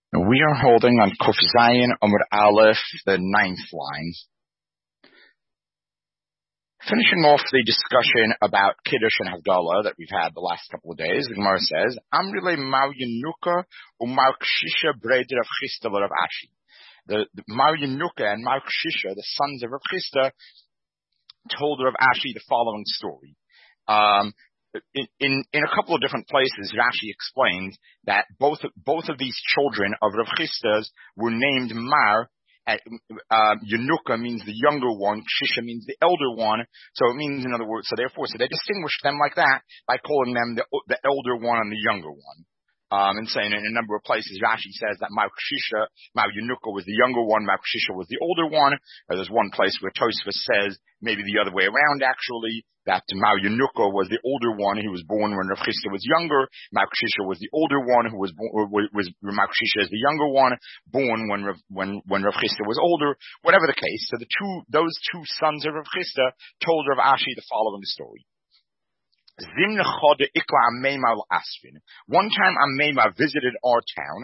We are holding on Kuf Zayin Amud Aleph, the 9th line. Finishing off the discussion about Kiddush and Havdalah that we've had the last couple of days, the Gemara says, Amrile Mar Yenuka Umar Kshisha Breder of Chisda Rav Ashi. The Mar Yenuka and Mar Kshisha, the sons of Rav Chisda, told Rav Ashi the following story. In a couple of different places, Rashi explains that both of these children of Rav Chisda's were named Mar. Yenuka means the younger one, Shisha means the elder one, so it means, in other words, so they distinguished them like that by calling them the elder one and the younger one. And saying in a number of places, Rashi says that Mar Yenuka was the younger one, Mar Shisha was the older one. There's one place where Tosfos says maybe the other way around, actually, that Mar Yenuka was the older one who was born when Rav Chisda was younger. Mar Shisha was the older one who was Mar Shisha is the younger one, born when Rav Chisda was older. Whatever the case, so those two sons of Rav Chisda told Rav Ashi the following story. One time Ameima visited our town.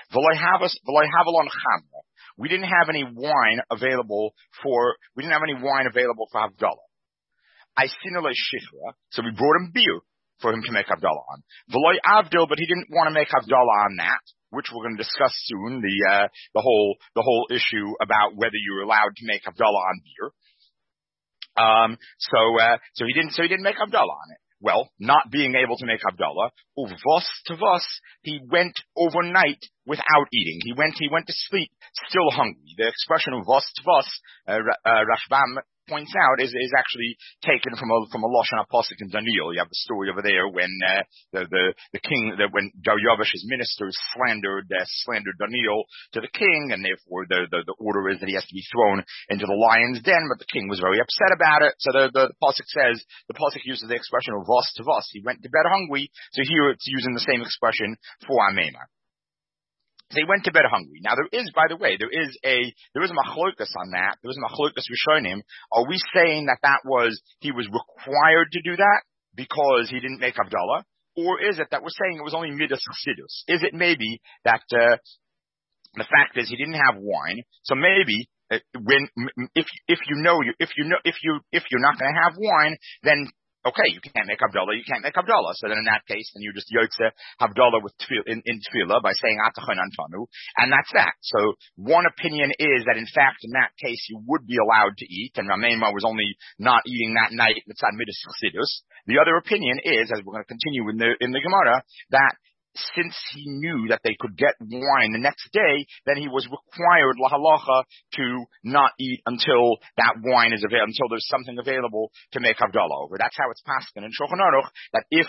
We didn't have any wine available for Havdalah. So we brought him beer for him to make Havdalah on. But he didn't want to make Havdalah on that, which we're going to discuss soon, the whole issue about whether you're allowed to make Havdalah on beer. So he didn't make Havdalah on it. Well, not being able to make Havdalah, uvos tavos, he went overnight without eating. He went to sleep still hungry. The expression uvos tavos, Rashbam points out, is actually taken from a Lashon HaPosuk in Daniel. You have the story over there when the king, when Daryavash's ministers slandered Daniel to the king, and therefore the order is that he has to be thrown into the lion's den. But the king was very upset about it. So the Pasuk says, the Pasuk uses the expression of vos to vos. He went to bed hungry. So here it's using the same expression for Ameima. They went to bed hungry. Now there is a machlokas on that. There was a machlokas rishonim. Are we saying that he was required to do that because he didn't make Havdalah? Or is it that we're saying it was only midas chassidus? Is it maybe that, the fact is he didn't have wine, so maybe, if you're not going to have wine, then okay, you can't make Havdalah. So then in that case, then you just yotze Havdalah with in tefillah by saying Atachon Antanu, and that's that. So one opinion is that in fact in that case you would be allowed to eat, and Rameima was only not eating that night mitzad midas chassidus. The other opinion is, as we're going to continue in the Gemara, that since he knew that they could get wine the next day, then he was required lahalacha to not eat until that wine is available, until there's something available to make Havdalah over. That's how it's passed in Shulchan Aruch, that if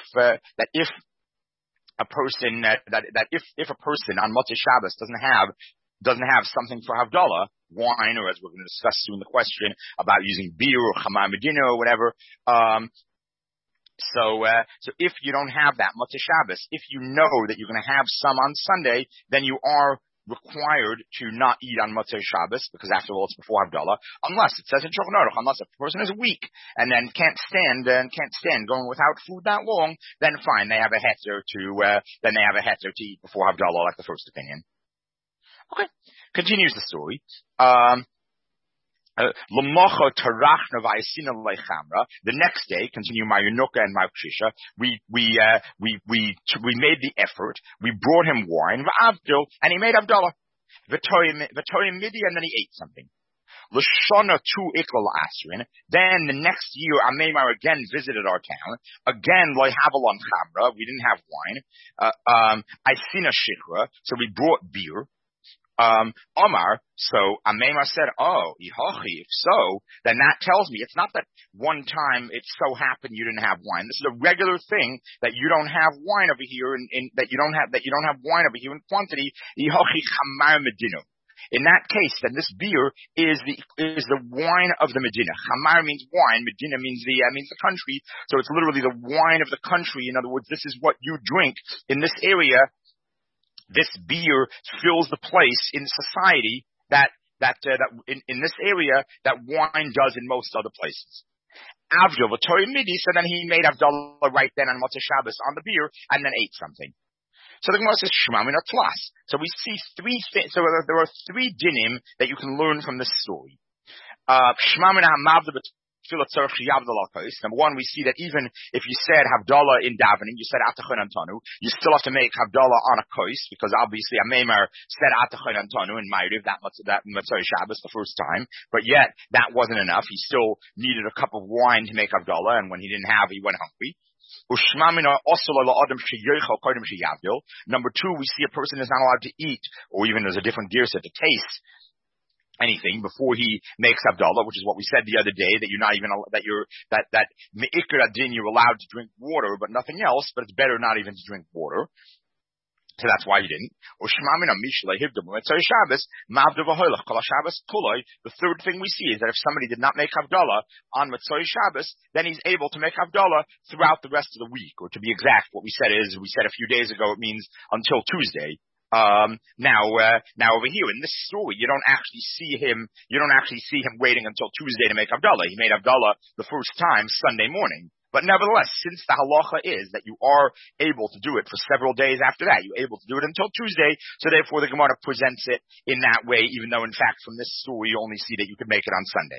a person on Motzei Shabbos doesn't have something for Havdalah, wine, or as we're going to discuss soon the question about using beer or Chamar Medina or whatever, So if you don't have that Motzei Shabbos, if you know that you're going to have some on Sunday, then you are required to not eat on Motzei Shabbos, because after all it's before Havdalah, unless it says in Shulchan Aruch, unless a person is weak and then can't stand going without food that long, then fine, they have a heter to eat before Havdalah, like the first opinion. Okay, continues the story. The next day, continue Mar Yenuka and Mar Shisha, we made the effort, we brought him wine, and he made Havdalah. V'toyim midi, and then he ate something. L'shana tu ikol asrin. Then the next year, Ameimar again visited our town. Again, loy havalon chamra, we didn't have wine. Isina shikra, so we brought beer. Omar, so Ameima said, if so, then that tells me it's not that one time it so happened you didn't have wine. This is a regular thing that you don't have wine over here that you don't have wine over here in quantity. In that case, then this beer is the wine of the Medina. Chamar means wine, Medina means the country, so it's literally the wine of the country. In other words, this is what you drink in this area. This beer fills the place in society that in this area that wine does in most other places. So then he made Havdalah right then on Motzei Shabbos on the beer and then ate something. So the Gemara says Shema Mina Tlas. So we see three things. So there are three dinim that you can learn from this story. Number one, we see that even if you said Havdalah in davening, you said Atachon Antanu, you still have to make Havdalah on a kois, because obviously a Meimer said Atachon Antanu in Ma'ariv, that Matzah Shabbos the first time, but yet that wasn't enough. He still needed a cup of wine to make Havdalah, and when he didn't have, he went hungry. Number two, we see a person is not allowed to eat, or even there's a different girsa, to taste anything before he makes Havdalah, which is what we said the other day, that you're not even, that me'ikr adin, you're allowed to drink water, but nothing else, but it's better not even to drink water. So that's why he didn't. The third thing we see is that if somebody did not make Havdalah on Matzoi Shabbos, then he's able to make Havdalah throughout the rest of the week. Or to be exact, what we said a few days ago, it means until Tuesday. Now over here in this story, you don't actually see him waiting until Tuesday to make Havdalah. He made Havdalah the first time Sunday morning. But nevertheless, since the halacha is that you are able to do it for several days after that, you're able to do it until Tuesday, so therefore the Gemara presents it in that way, even though in fact from this story you only see that you can make it on Sunday.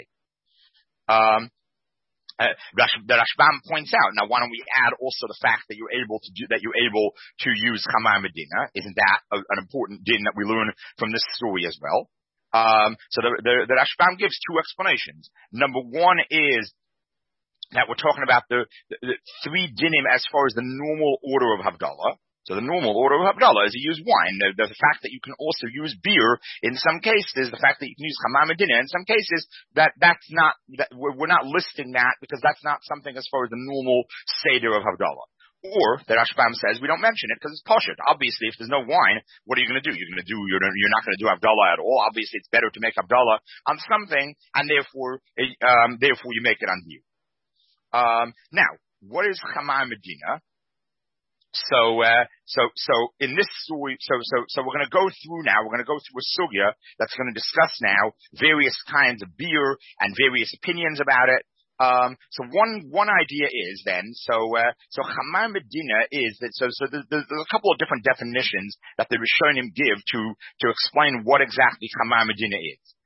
The Rashbam points out, now why don't we add also the fact that you're able to use Chamar Medina? Isn't that an important din that we learn from this story as well? So the Rashbam gives two explanations. Number one is that we're talking about the three dinim as far as the normal order of Havdalah. So the normal order of Havdalah is you use wine. The fact that you can also use beer in some cases, the fact that you can use Chamar Medina in some cases, we're not listing that because that's not something as far as the normal Seder of Havdalah. Or the Rashbam says we don't mention it because it's pashut. Obviously, if there's no wine, what are you going to do? You're not going to do Havdalah at all. Obviously, it's better to make Havdalah on something, and therefore you make it on beer. Now, what is Chamar Medina? So in this story, so we're going to go through a sugya that's going to discuss now various kinds of beer and various opinions about it. So one idea is then, Chamar Medina is that, there's a couple of different definitions that the Rishonim give to explain what exactly Chamar Medina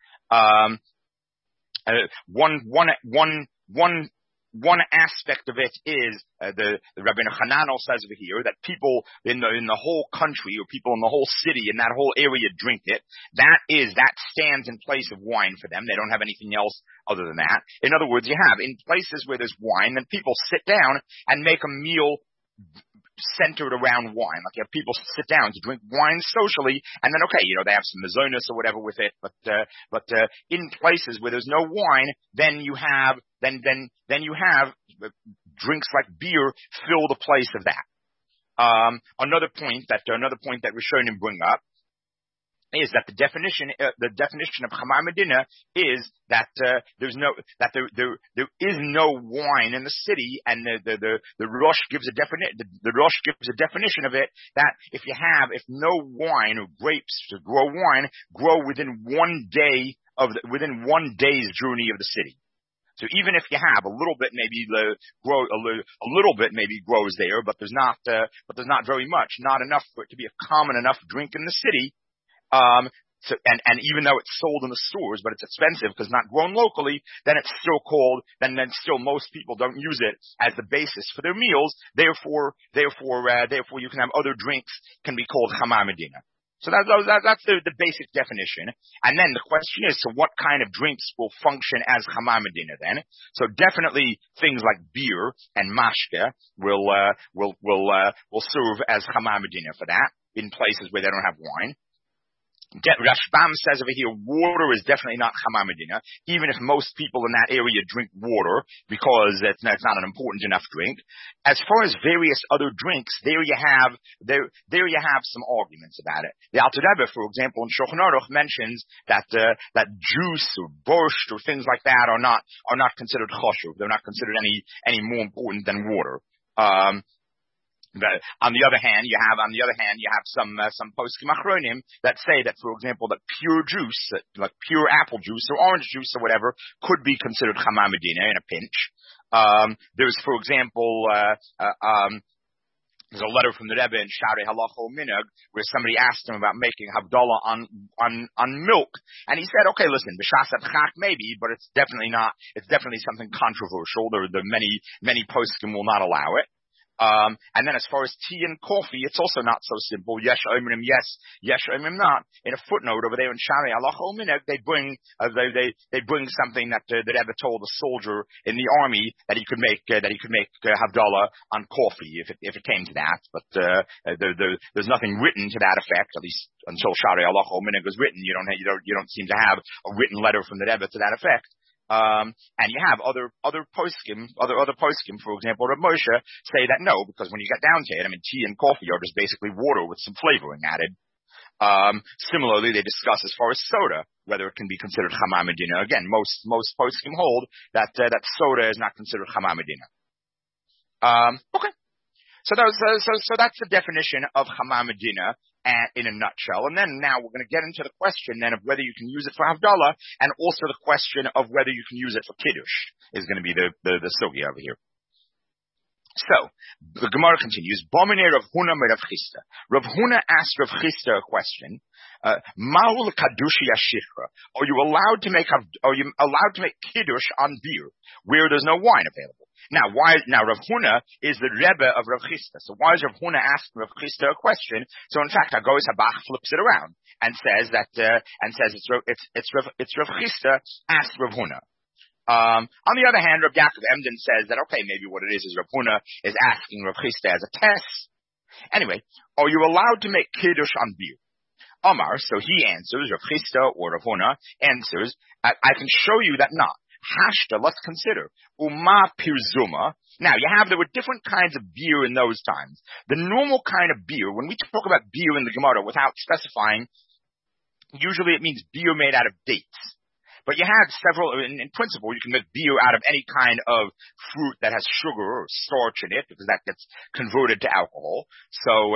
is. One aspect of it is the Rabbeinu Hananel says over here that people in the whole country, or people in the whole city, in that whole area, drink it. That stands in place of wine for them. They don't have anything else other than that. In other words, you have in places where there's wine, then people sit down and make a meal centered around wine. Like you have people sit down to drink wine socially, and then they have some mazonos or whatever with it. But in places where there's no wine, then you have drinks like beer fill the place of that. Another point that Rishonim bring up is that the definition of Chamar Medina is that there is no wine in the city, and the Rosh gives a definition of it, that if no wine or grapes to grow wine grow within 1 day within 1 day's journey of the city. So even if you have a little bit, maybe grows there, but there's not very much, not enough for it to be a common enough drink in the city. And even though it's sold in the stores, but it's expensive because not grown locally, then it's still called, then still most people don't use it as the basis for their meals. Therefore you can have other drinks can be called Chamar Medina. So that's the basic definition. And then the question is, so what kind of drinks will function as Chamar Medina then? So definitely things like beer and mashke will serve as Chamar Medina for that in places where they don't have wine. Rashbam says over here, water is definitely not Chamar Medina, even if most people in that area drink water, because it's not an important enough drink. As far as various other drinks, there you have some arguments about it. The Alter Rebbe, for example, in Shulchan Aruch mentions that juice or borscht or things like that are not considered choshuv. They're not considered any more important than water. On the other hand, you have some poskim achronim that say that, for example, that pure juice, like pure apple juice or orange juice or whatever, could be considered Chamar Medina in a pinch. There's, for example, There's a letter from the Rebbe in Shari Halacha Minhag where somebody asked him about making Havdalah on milk. And he said, okay, listen, B'shas Abchak maybe, but it's definitely something controversial. There are many poskim will not allow it. And then as far as tea and coffee, it's also not so simple. Yesh Omrim yes, Yesh Omrim not. In a footnote over there in Shari Halacha Minhag, they bring something that the Rebbe told a soldier in the army that he could make Havdalah on coffee if it came to that. But there's nothing written to that effect, at least until Shari Halacha Minhag was written. You don't seem to have a written letter from the Rebbe to that effect. And you have other poskim, for example, Rav Moshe, say that no, because when you get down to it, tea and coffee are just basically water with some flavoring added. Similarly, they discuss as far as soda, whether it can be considered Chama Medina. Again, most poskim hold that soda is not considered Chama Medina. Okay. So that's the definition of Chama Medina in a nutshell. And then now we're going to get into the question then of whether you can use it for Havdalah, and also the question of whether you can use it for Kiddush is going to be the sugya over here. So, the Gemara continues, Bomine Rav Huna me Rav Chisda. Rav Huna asked Rav Chisda a question, Ma'ul Kadushi Ashichra. Are you allowed to make Kiddush on beer where there's no wine available? Now Rav Huna is the Rebbe of Rav Chisda. So why is Rav Huna asking Rav Chisda a question? So in fact, Agois Habach flips it around and says it's Rav Chisda asked Rav Huna. On the other hand, Rav Yaakov Emden says that okay, maybe what it is Rav Huna is asking Rav Chisda as a test. Anyway, are you allowed to make Kiddush on beer? Omar, so he answers, Rav Chisda or Rav Huna answers, I can show you that not. Hashta, let's consider. Uma pirzuma. Now, there were different kinds of beer in those times. The normal kind of beer, when we talk about beer in the Gemara without specifying, usually it means beer made out of dates. But you had several, in principle, you can make beer out of any kind of fruit that has sugar or starch in it, because that gets converted to alcohol. So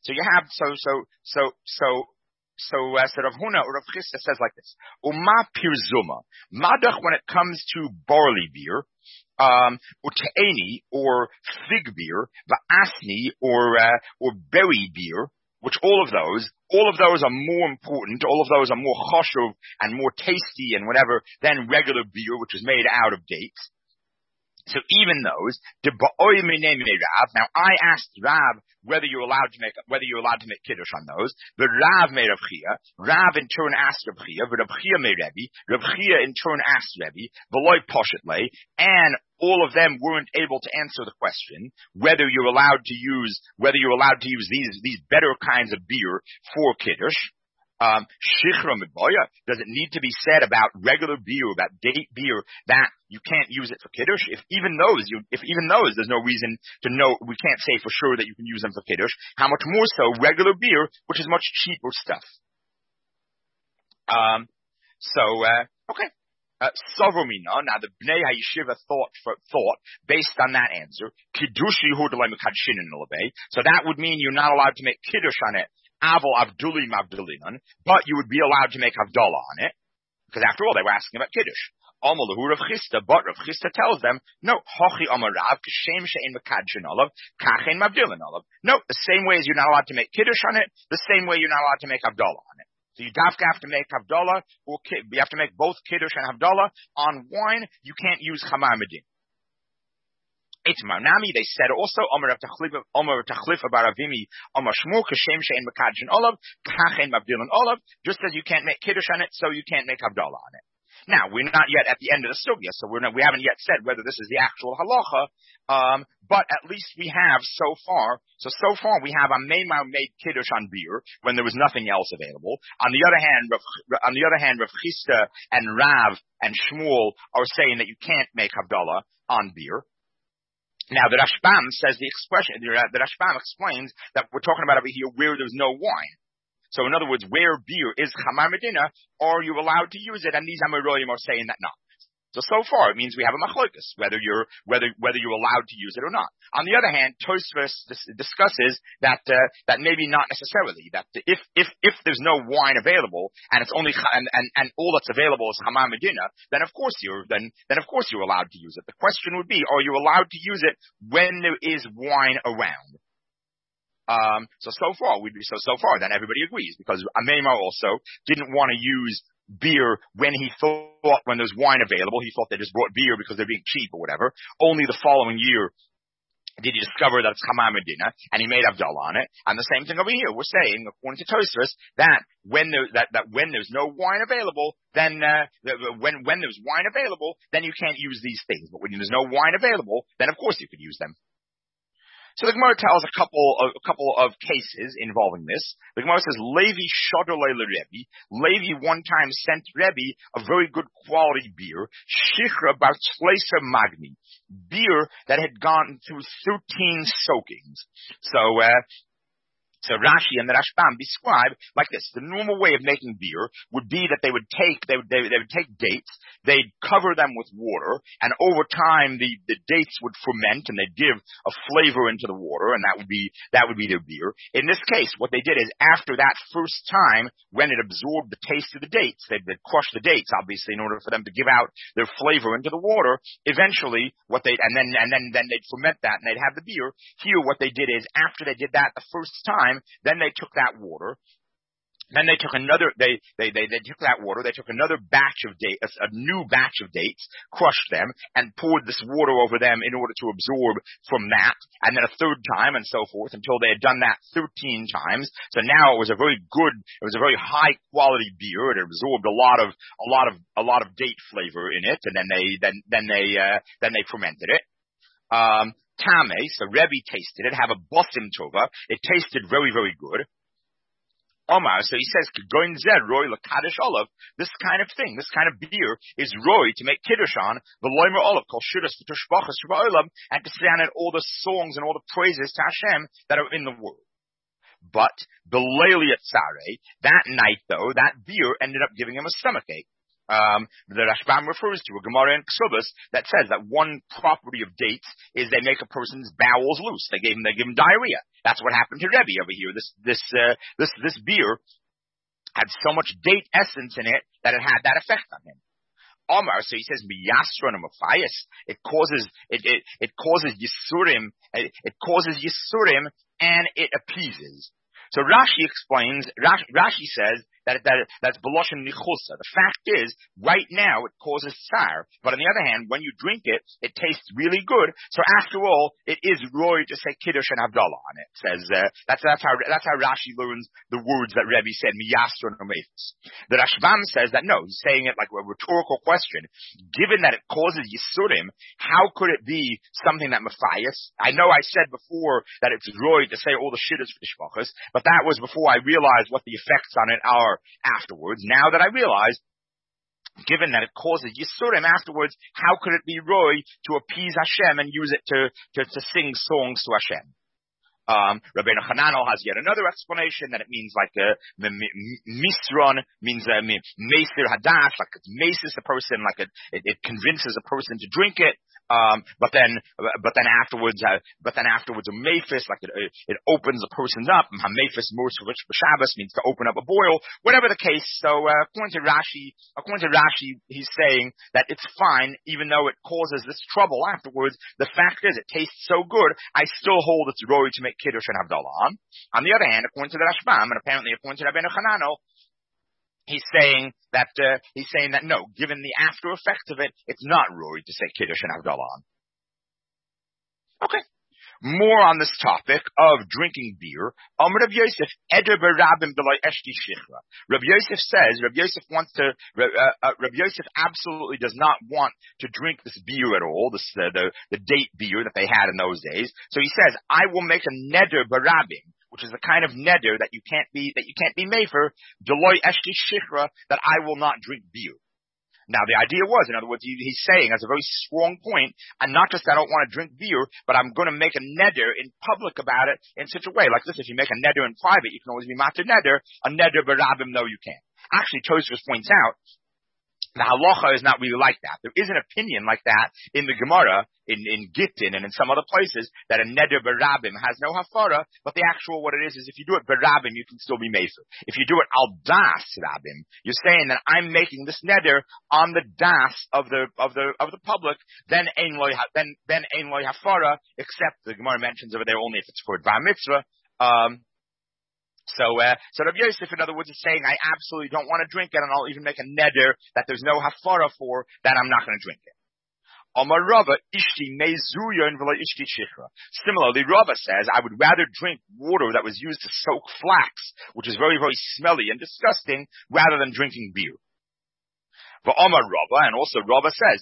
Rav Huna or Rav Chisda says like this: Uma pirzuma, madach when it comes to barley beer, uteini or fig beer, va'asni or berry beer, which all of those are more important, all of those are more chashuv and more tasty and whatever than regular beer, which is made out of dates. So even those, now I asked Rav whether you're allowed to make Kiddush on those. The Rav made Rav Chia. Rav in turn asked Rav Chia. Rav Chia made Rebbe. Rav Chia in turn asked Rebbe. V'loy poshetle, and all of them weren't able to answer the question whether you're allowed to use these better kinds of beer for Kiddush. Shichra Midboya, does it need to be said about regular beer, about date beer, that you can't use it for Kiddush? If even those, there's no reason to know, we can't say for sure that you can use them for Kiddush. How much more so regular beer, which is much cheaper stuff. Okay. Sovromina, now the Bnei HaYeshiva thought, based on that answer, Kiddush Yehuda Mekadshinin Ilabei, so that would mean you're not allowed to make Kiddush on it, Aval Avdulim Avdulinan, but you would be allowed to make Havdalah on it, because after all, they were asking about Kiddush. Amalahu Rav Chisda, but Rav Chisda tells them, no, Hochi Amarav, Kashem She'en Mekadshin Olav, Kachen Mavdilin Olav. No, the same way as you're not allowed to make Kiddush on it, the same way you're not allowed to make Havdalah on it. So you have to make Havdalah, you have to make both Kiddush and Havdalah on wine. You can't use Chamar Medin. Itmar Nami, they said also, Omer Tachlif Baravimi, Omer Shmur, Kashem She'en Mekadshin Olav, Kachen Mavdilin Olav, just as you can't make Kiddush on it, so you can't make Havdalah on it. Now, we're not yet at the end of the sugya, so we haven't yet said whether this is the actual halacha, but at least we have so far we have a Meimar made Kiddush on beer when there was nothing else available. On the other hand, Rav Chisda and Rav and Shmuel are saying that you can't make Havdalah on beer. Now, the Rashbam says the Rashbam explains that we're talking about over here where there's no wine. So in other words, where beer is Chamar Medina, are you allowed to use it? And these Amoroyim are saying that not. So far it means we have a machlokas, whether you're allowed to use it or not. On the other hand, Tosfos discusses that maybe not necessarily, that if there's no wine available and it's only and all that's available is Chamar Medina, then of course you're allowed to use it. The question would be, are you allowed to use it when there is wine around? So far, then everybody agrees, because Amema also didn't want to use beer when there's wine available. He thought they just brought beer because they're being cheap or whatever. Only the following year did he discover that it's Chama Medina, and he made Havdalah on it. And the same thing over here. We're saying, according to Tosfos, that when there's no wine available, then when there's wine available, then you can't use these things. But when there's no wine available, then of course you could use them. So the Gemara tells a couple of cases involving this. The Gemara says, Levi Shodolei Rebbe. Levi one time sent Rebbe a very good quality beer, Shichra Batzleisa Magni, beer that had gone through 13 soakings. So Rashi and the Rashbam describe like this: the normal way of making beer would be that they would take dates, they'd cover them with water, and over time the dates would ferment and they'd give a flavor into the water, and that would be their beer. In this case, what they did is, after that first time, when it absorbed the taste of the dates, they'd crush the dates, obviously, in order for them to give out their flavor into the water. Eventually, then they'd ferment that and they'd have the beer. Here, what they did is, after they did that the first time, then they took that water. Then they took another. They took that water. They took another batch of dates, a new batch of dates, crushed them, and poured this water over them in order to absorb from that. And then a third time, and so forth, until they had done that 13 times. So now it was a very very high quality beer. It absorbed a lot of date flavor in it, and then they fermented it. Tame, so Rebbe tasted it, have a bosim tova. It tasted very, very good. Omar, so he says, this kind of thing, this kind of beer is roy to make kiddush on, and to stand in all the songs and all the praises to Hashem that are in the world. But that night though, that beer ended up giving him a stomachache. The Rashbam refers to a Gemara in Ksubas that says that one property of dates is they make a person's bowels loose. They give him diarrhea. That's what happened to Rebbe over here. This beer had so much date essence in it that it had that effect on him. Omar, so he says, it causes yisurim, and it appeases. So Rashi explains, Rashi says that's Beloshen Nichusa. The fact is, right now it causes tsar, but on the other hand, when you drink it, it tastes really good. So after all, it is roy to say Kiddush and Havdalah on it. Says that's how Rashi learns the words that Rebbe said, Miyastron or Mephis. The Rashbam says that no, he's saying it like a rhetorical question. Given that it causes Yisurim, how could it be something that Matthias? I know I said before that it's roy to say all the shittas for the shvachas, but that was before I realized what the effects on it are afterwards. Now that I realize, given that it causes Yisurim afterwards, how could it be roy to appease Hashem and use it to sing songs to Hashem? Rabbeinu Hananel has yet another explanation that it means like misron means meisir hadash, like it maces a person, like it convinces a person to drink it. But then afterwards a mephis, like it opens a person's up. Mephis Shabbos means to open up a boil. Whatever the case, so according to Rashi, he's saying that it's fine, even though it causes this trouble afterwards. The fact is, it tastes so good, I still hold it's roy to make kiddush and havdalah on. On the other hand, according to the Rashbam, and apparently according to Rabbeinu Hananel, he's saying that no, given the after effects of it, it's not roy to say Kiddush and Havdalah on. Okay. More on this topic of drinking beer. Rabbi Yosef, Eder berabim b'lo eshti shichra. Rabbi Yosef says, Rabbi Yosef absolutely does not want to drink this beer at all, the date beer that they had in those days. So he says, I will make a neder berabim, which is the kind of neder that you can't be mefer, deloy eshti shichra, that I will not drink beer. Now, the idea was, in other words, he's saying, as a very strong point, and not just I don't want to drink beer, but I'm going to make a neder in public about it in such a way. Like this, if you make a neder in private, you can always be matir neder. A neder berabim, no, you can't. Actually, Tosfos points out, the halacha is not really like that. There is an opinion like that in the Gemara, in Gittin, and in some other places, that a neder berabim has no hafara, but the actual what it is if you do it berabim, you can still be mefer. If you do it al das rabim, you're saying that I'm making this neder on the das of the public, then ein loy hafara, except the Gemara mentions over there only if it's for bar mitzvah. So Rabbi Yosef, in other words, is saying, I absolutely don't want to drink it, and I'll even make a neder that there's no hafara for, that I'm not going to drink it. Similarly, Rava says, I would rather drink water that was used to soak flax, which is very, very smelly and disgusting, rather than drinking beer. And also Rava says,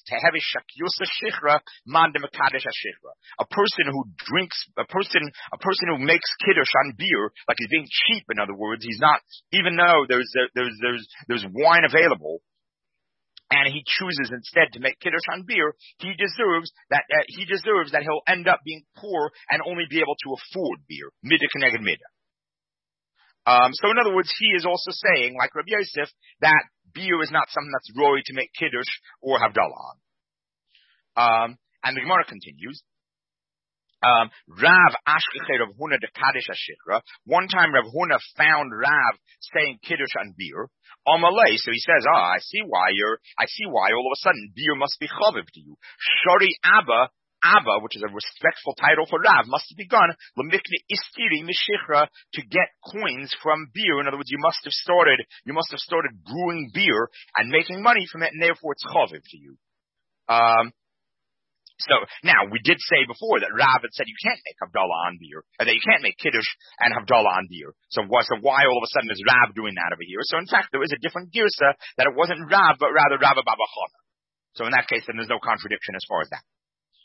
a person who drinks, a person who makes kiddush on beer, like he's being cheap, in other words, he's not, even though there's wine available, and he chooses instead to make kiddush on beer, he deserves that he'll end up being poor and only be able to afford beer. Midah keneged midah. So in other words, he is also saying, like Rabbi Yosef, that beer is not something that's roy to make kiddush or havdalah on. And the Gemara continues. Rav Ashkechei Rav Huna de Kaddish Ashikra. One time Rav Huna found Rav saying kiddush on beer. Amalei, so he says, I see why all of a sudden beer must be chaviv to you. Shari Abba, which is a respectful title for Rav, must have begun Lamikne Istiri Mishichra to get coins from beer. In other words, you must have started brewing beer and making money from it, and therefore it's chaviv to you. So now we did say before that Rav had said you can't make havdalah on beer, or that you can't make kiddush and havdalah on beer. So why all of a sudden is Rav doing that over here? So in fact, there is a different girsa that it wasn't Rav, but rather Rav Baba Chana. So in that case, then there's no contradiction as far as that.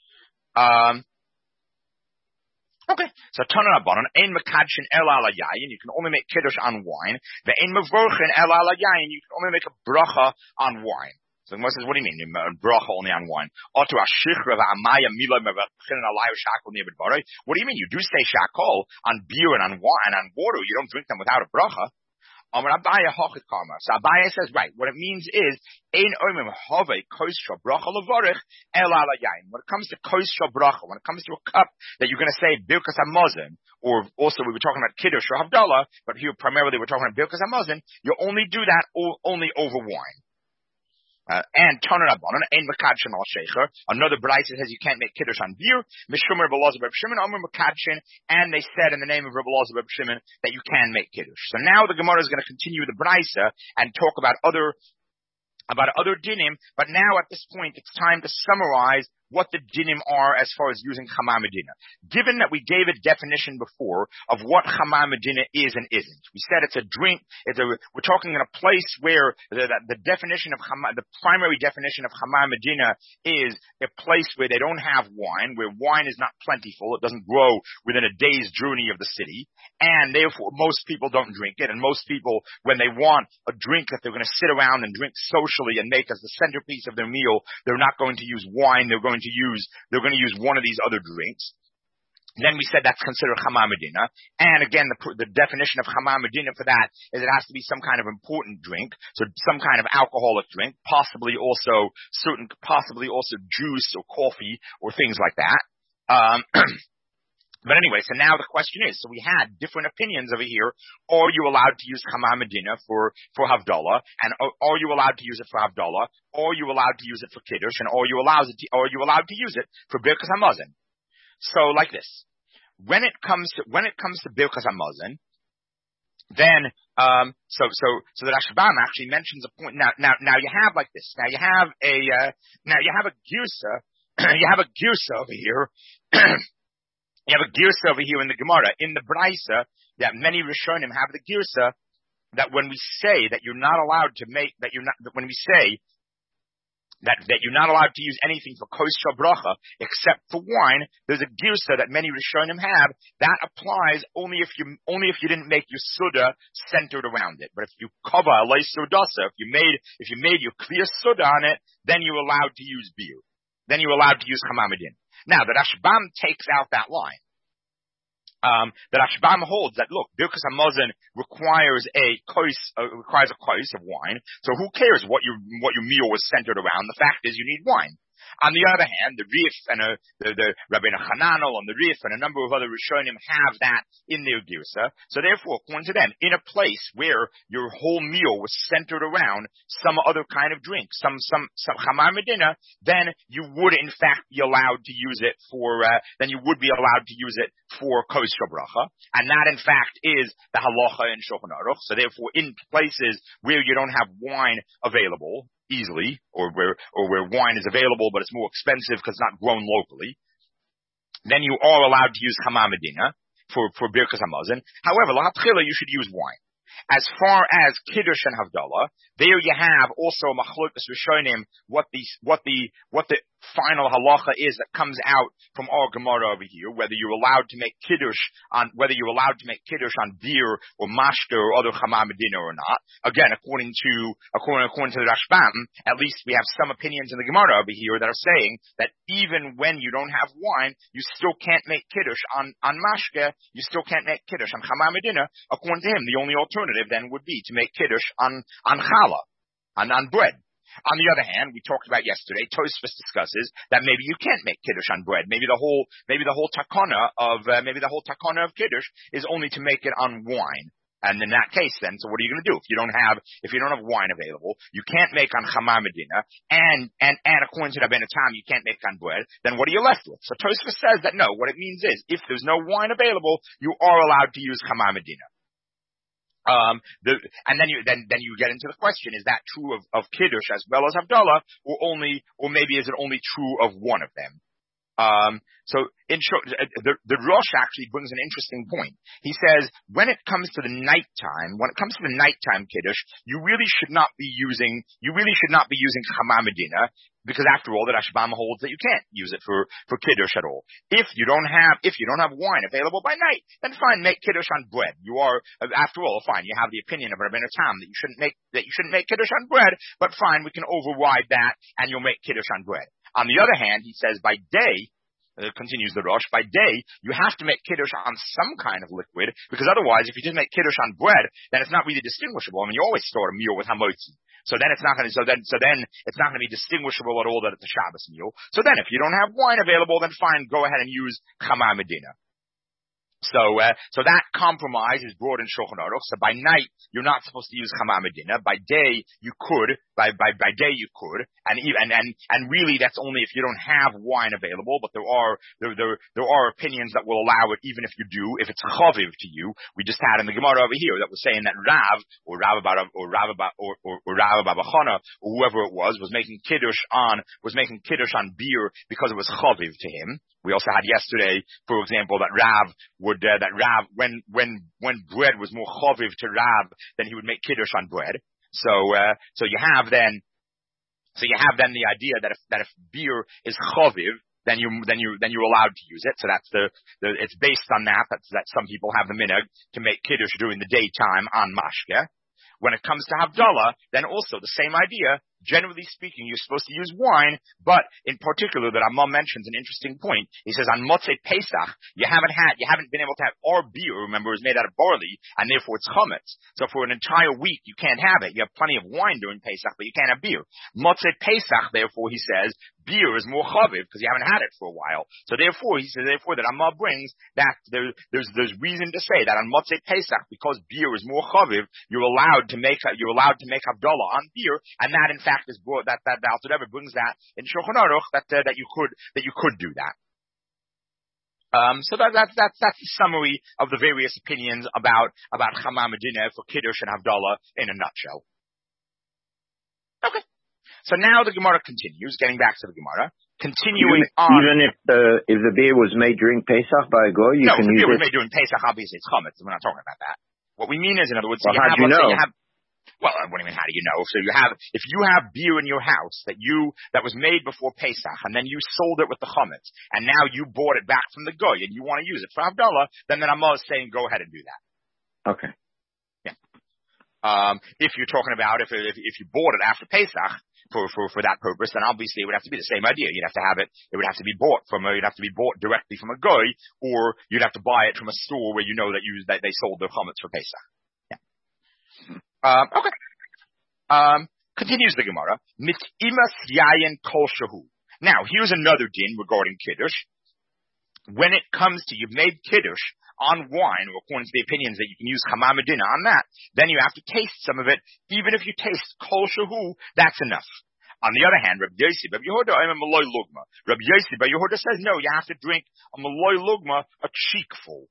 Okay, so Tana Rabbanan, ein mekadshin el ala yayin, you can only make kiddush on wine. The ein mevorchin el ala yayin, you can only make a bracha on wine. So the Gemara says, what do you mean, bracha only on wine? What do you mean? You do say shakol on beer and on wine, on water, you don't drink them without a bracha. So Abaye says, right, what it means is, when it comes to kosher bracha, when it comes to a cup that you're going to say birkas hamazon, or also we were talking about kiddush or havdalah, but here primarily we're talking about birkas hamazon, you only do that only over wine. And Tana Rabbanan, ein mekadshin al shecher. Another brayso says you can't make kiddush on beer. Mishum Reb Elazar Reb Shimon, Amar mekadshin, and they said in the name of Reb Elazar Reb Shimon that you can make kiddush. So now the Gemara is going to continue the brayso and talk about other dinim, but now at this point it's time to summarize what the dinim are as far as using Chama Medina. Given that we gave a definition before of what Chama Medina is and isn't. We said it's a drink, we're talking in a place where the definition of Chama, the primary definition of Chama Medina is a place where they don't have wine, where wine is not plentiful, it doesn't grow within a day's journey of the city, and therefore most people don't drink it, and most people, when they want a drink that they're going to sit around and drink socially and make as the centerpiece of their meal, they're not going to use wine, they're going to use one of these other drinks. Then we said that's considered Chama Medina. And again, the definition of Chama Medina for that is it has to be some kind of important drink, so some kind of alcoholic drink, possibly also juice or coffee or things like that. But anyway, so now the question is, so we had different opinions over here. Are you allowed to use Chama Medina for Havdalah? And are you allowed to use it for Havdalah? Are you allowed to use it for Kiddush? And are you allowed to use it for Birkas Hamazon? So like this. When it comes to Birkas Hamazon, then, so the Rashbam actually mentions a point. Now you have like this. Now you have a girsa, you have a girsa over here. You have a girsa over here in the Gemara, in the Brisa, that many Rishonim have the girsa, that when we say that you're not allowed to make, when we say that you're not allowed to use anything for kosher bracha except for wine, there's a girsa that many Rishonim have, that applies only if you didn't make your suda centered around it. But if you cover alay sudasa, if you made your clear suda on it, then you're allowed to use beer. Then you're allowed to use Chama Medina. Now, the Rashbam takes out that line. The Rashbam holds that, look, Birkas Hamazon requires a kos of wine, so who cares what your meal was centered around? The fact is you need wine. On the other hand, the Rif and the Rabbeinu Hananel and the Rif and a number of other Rishonim have that in their Girsa. So therefore, according to them, in a place where your whole meal was centered around some other kind of drink, some Chamar Medina, then you would in fact be allowed to use it for, Kosher Bracha. And that in fact is the halacha in Shulchan Aruch. So therefore, in places where you don't have wine available easily, or where wine is available but it's more expensive because it's not grown locally, then you are allowed to use Chamar Medina for Birkas Hamazon. However, l'hatchila you should use wine. As far as Kiddush and Havdalah, there you have also Machlokes Rishonim what the final halacha is that comes out from our Gemara over here, whether you're allowed to make Kiddush on beer or mashke or other Chamar Medina or not. Again, according to the Rashbam, at least we have some opinions in the Gemara over here that are saying that even when you don't have wine, you still can't make Kiddush on mashke, you still can't make Kiddush on Chamar Medina. According to him, the only alternative then would be to make Kiddush on challah, on bread. On the other hand, we talked about yesterday, Tosfos discusses that maybe you can't make Kiddush on bread. Maybe the whole takana of Kiddush is only to make it on wine. And in that case then, so what are you going to do? If you don't have wine available, you can't make on Chamar Medina, and according to Rabbeinu Tam, you can't make on bread, then what are you left with? So Tosfos says that no, what it means is, if there's no wine available, you are allowed to use Chamar Medina. And then you get into the question: is that true of Kiddush as well as Havdalah, or maybe is it only true of one of them? So in short, the Rosh actually brings an interesting point. He says when it comes to the nighttime Kiddush, you really should not be using Chamar Medina, because after all, the Rashbam holds that you can't use it for Kiddush at all. If you don't have wine available by night, then fine, make Kiddush on bread. You are, after all, fine, you have the opinion of Rabbeinu Tam that you shouldn't make Kiddush on bread, but fine, we can override that and you'll make Kiddush on bread. On the other hand, he says by day, continues the Rosh, by day, you have to make Kiddush on some kind of liquid, because otherwise, if you just make Kiddush on bread, then it's not really distinguishable. I mean, you always start a meal with hamotzi. So then it's not going to be distinguishable at all that it's a Shabbos meal. So then if you don't have wine available, then fine, go ahead and use Chamar Medina. So that compromise is brought in Shulchan Aruch. So by night, you're not supposed to use Chamar Medina. By day, you could. By day, you could. And really, that's only if you don't have wine available. But there are opinions that will allow it, even if you do, if it's chaviv to you. We just had in the Gemara over here that was saying that Rav or Rav Abachana or whoever it was making kiddush on beer because it was chaviv to him. We also had yesterday, for example, that Rav when bread was more chaviv to Rav, then he would make kiddush on bread. So you have then the idea that if beer is chaviv, then you're allowed to use it. So that's it's based on that some people have the minhag to make kiddush during the daytime on mashke. When it comes to Havdalah, then also the same idea. Generally speaking, you're supposed to use wine, but in particular, that Rambam mentions an interesting point. He says on Motzei Pesach, you haven't been able to have our beer, remember, is made out of barley, and therefore it's chametz. So for an entire week, you can't have it. You have plenty of wine during Pesach, but you can't have beer. Motzei Pesach, therefore, he says, beer is more chaviv, because you haven't had it for a while. So therefore, he says, that Rambam brings that there's reason to say that on Motzei Pesach, because beer is more chaviv, you're allowed to make Havdalah on beer, and that in fact is brought, that the Alter Rebbe brings that in Shulchan Aruch that you could do that. So that's the summary of the various opinions about Chamar Medina for Kiddush and Havdalah in a nutshell. Okay. So now the Gemara continues, getting back to the Gemara, continuing on. Even if the beer was made during Pesach by a goy, you can use it? No, if the beer was made during Pesach, obviously it's chametz. We're not talking about that. What we mean is, in other words, well, how do you know? Well, what do you mean, how do you know? So if you have beer in your house that was made before Pesach, and then you sold it with the chametz, and now you bought it back from the goy, and you want to use it for Havdalah, then the Rambam is saying, go ahead and do that. Okay. Yeah. If you're talking about if you bought it after Pesach for that purpose, then obviously it would have to be the same idea. You'd have to have it. It would have to be bought directly from a goy, or you'd have to buy it from a store where you know that they sold their chametz for Pesach. Okay. Continues the Gemara. Mit imas yayin kol shehu. Now, here's another din regarding Kiddush. When it comes to you've made Kiddush on wine, or according to the opinions that you can use Chamam Medina on that, then you have to taste some of it. Even if you taste Kol Shehu, that's enough. On the other hand, Rabbi Yossi Bar Yehuda, I'm a Maloi Lugma. Rabbi Yossi Bar Yehuda says, no, you have to drink a Maloi Lugma, a cheekful.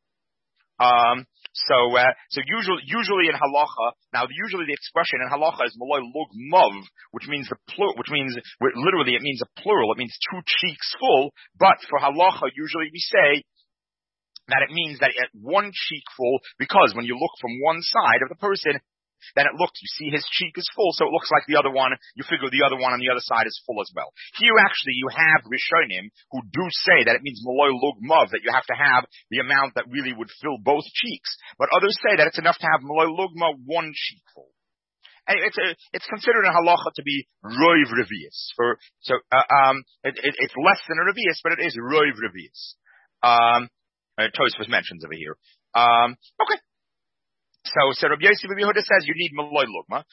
So usually in halacha, now usually the expression in halacha is maloi lugmav, which means literally it means a plural, it means two cheeks full, but for halacha usually we say that it means that at one cheek full, because when you look from one side of the person, then it looks, you see his cheek is full, so it looks like the other one, you figure the other one on the other side is full as well. Here actually you have Rishonim who do say that it means Maloi Lugmav, that you have to have the amount that really would fill both cheeks. But others say that it's enough to have Maloi Lugma one cheek full. And it's considered in halacha to be Roiv Revius. It's less than a Revius, but it is Roiv Revius. Tosfos mentions over here. Okay. So Rabbi Yossi Bar Yehuda says you need Maloi Lugma.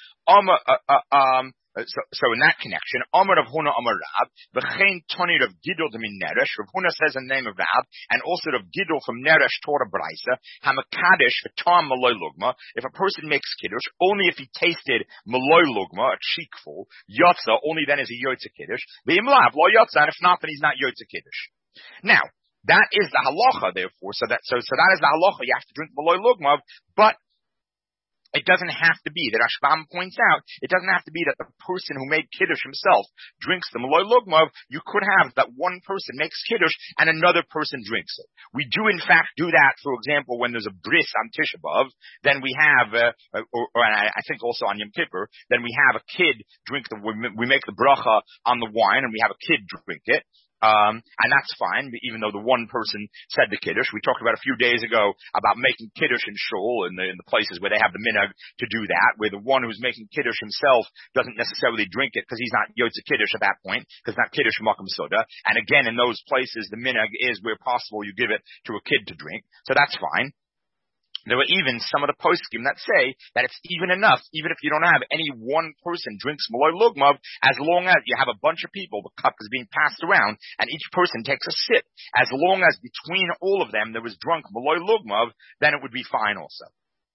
So in that connection, Amar Rav Huna Amar Rab, V'chein Toni Rav Gidol Min Neresh. Rav Huna says in the name of Rab, and also Rav Gidol from Neresh taught a Braisa, Hamakadosh V'tam Maloi Lugma. If a person makes Kiddush, only if he tasted Maloi Lugma, a cheekful, Yotza, only then is he Yotza Kiddush. V'imlav Lo Yotza, and if not, then he's not Yotza Kiddush. Now, that is the halacha, therefore. So that is the halacha. You have to drink Maloi Lugma, but it doesn't have to be, that Rashbam points out, it doesn't have to be that the person who made Kiddush himself drinks the Maloi Lugmav. You could have that one person makes Kiddush and another person drinks it. We do in fact do that, for example, when there's a bris on Tisha B'Av, then we have, and I think also on Yom Kippur, then we have a kid drink we make the bracha on the wine and we have a kid drink it. And that's fine, even though the one person said the Kiddush. We talked about a few days ago about making Kiddush in Shul, in the places where they have the minhag to do that, where the one who's making Kiddush himself doesn't necessarily drink it because he's not Yotze Kiddush at that point, because it's not Kiddush Makom Soda. And again, in those places, the minhag is where possible you give it to a kid to drink. So that's fine. There were even some of the poskim that say that it's even enough, even if you don't have any one person drinks Maloi Lugmav, as long as you have a bunch of people, the cup is being passed around, and each person takes a sip. As long as between all of them there was drunk Maloi Lugmav, then it would be fine also.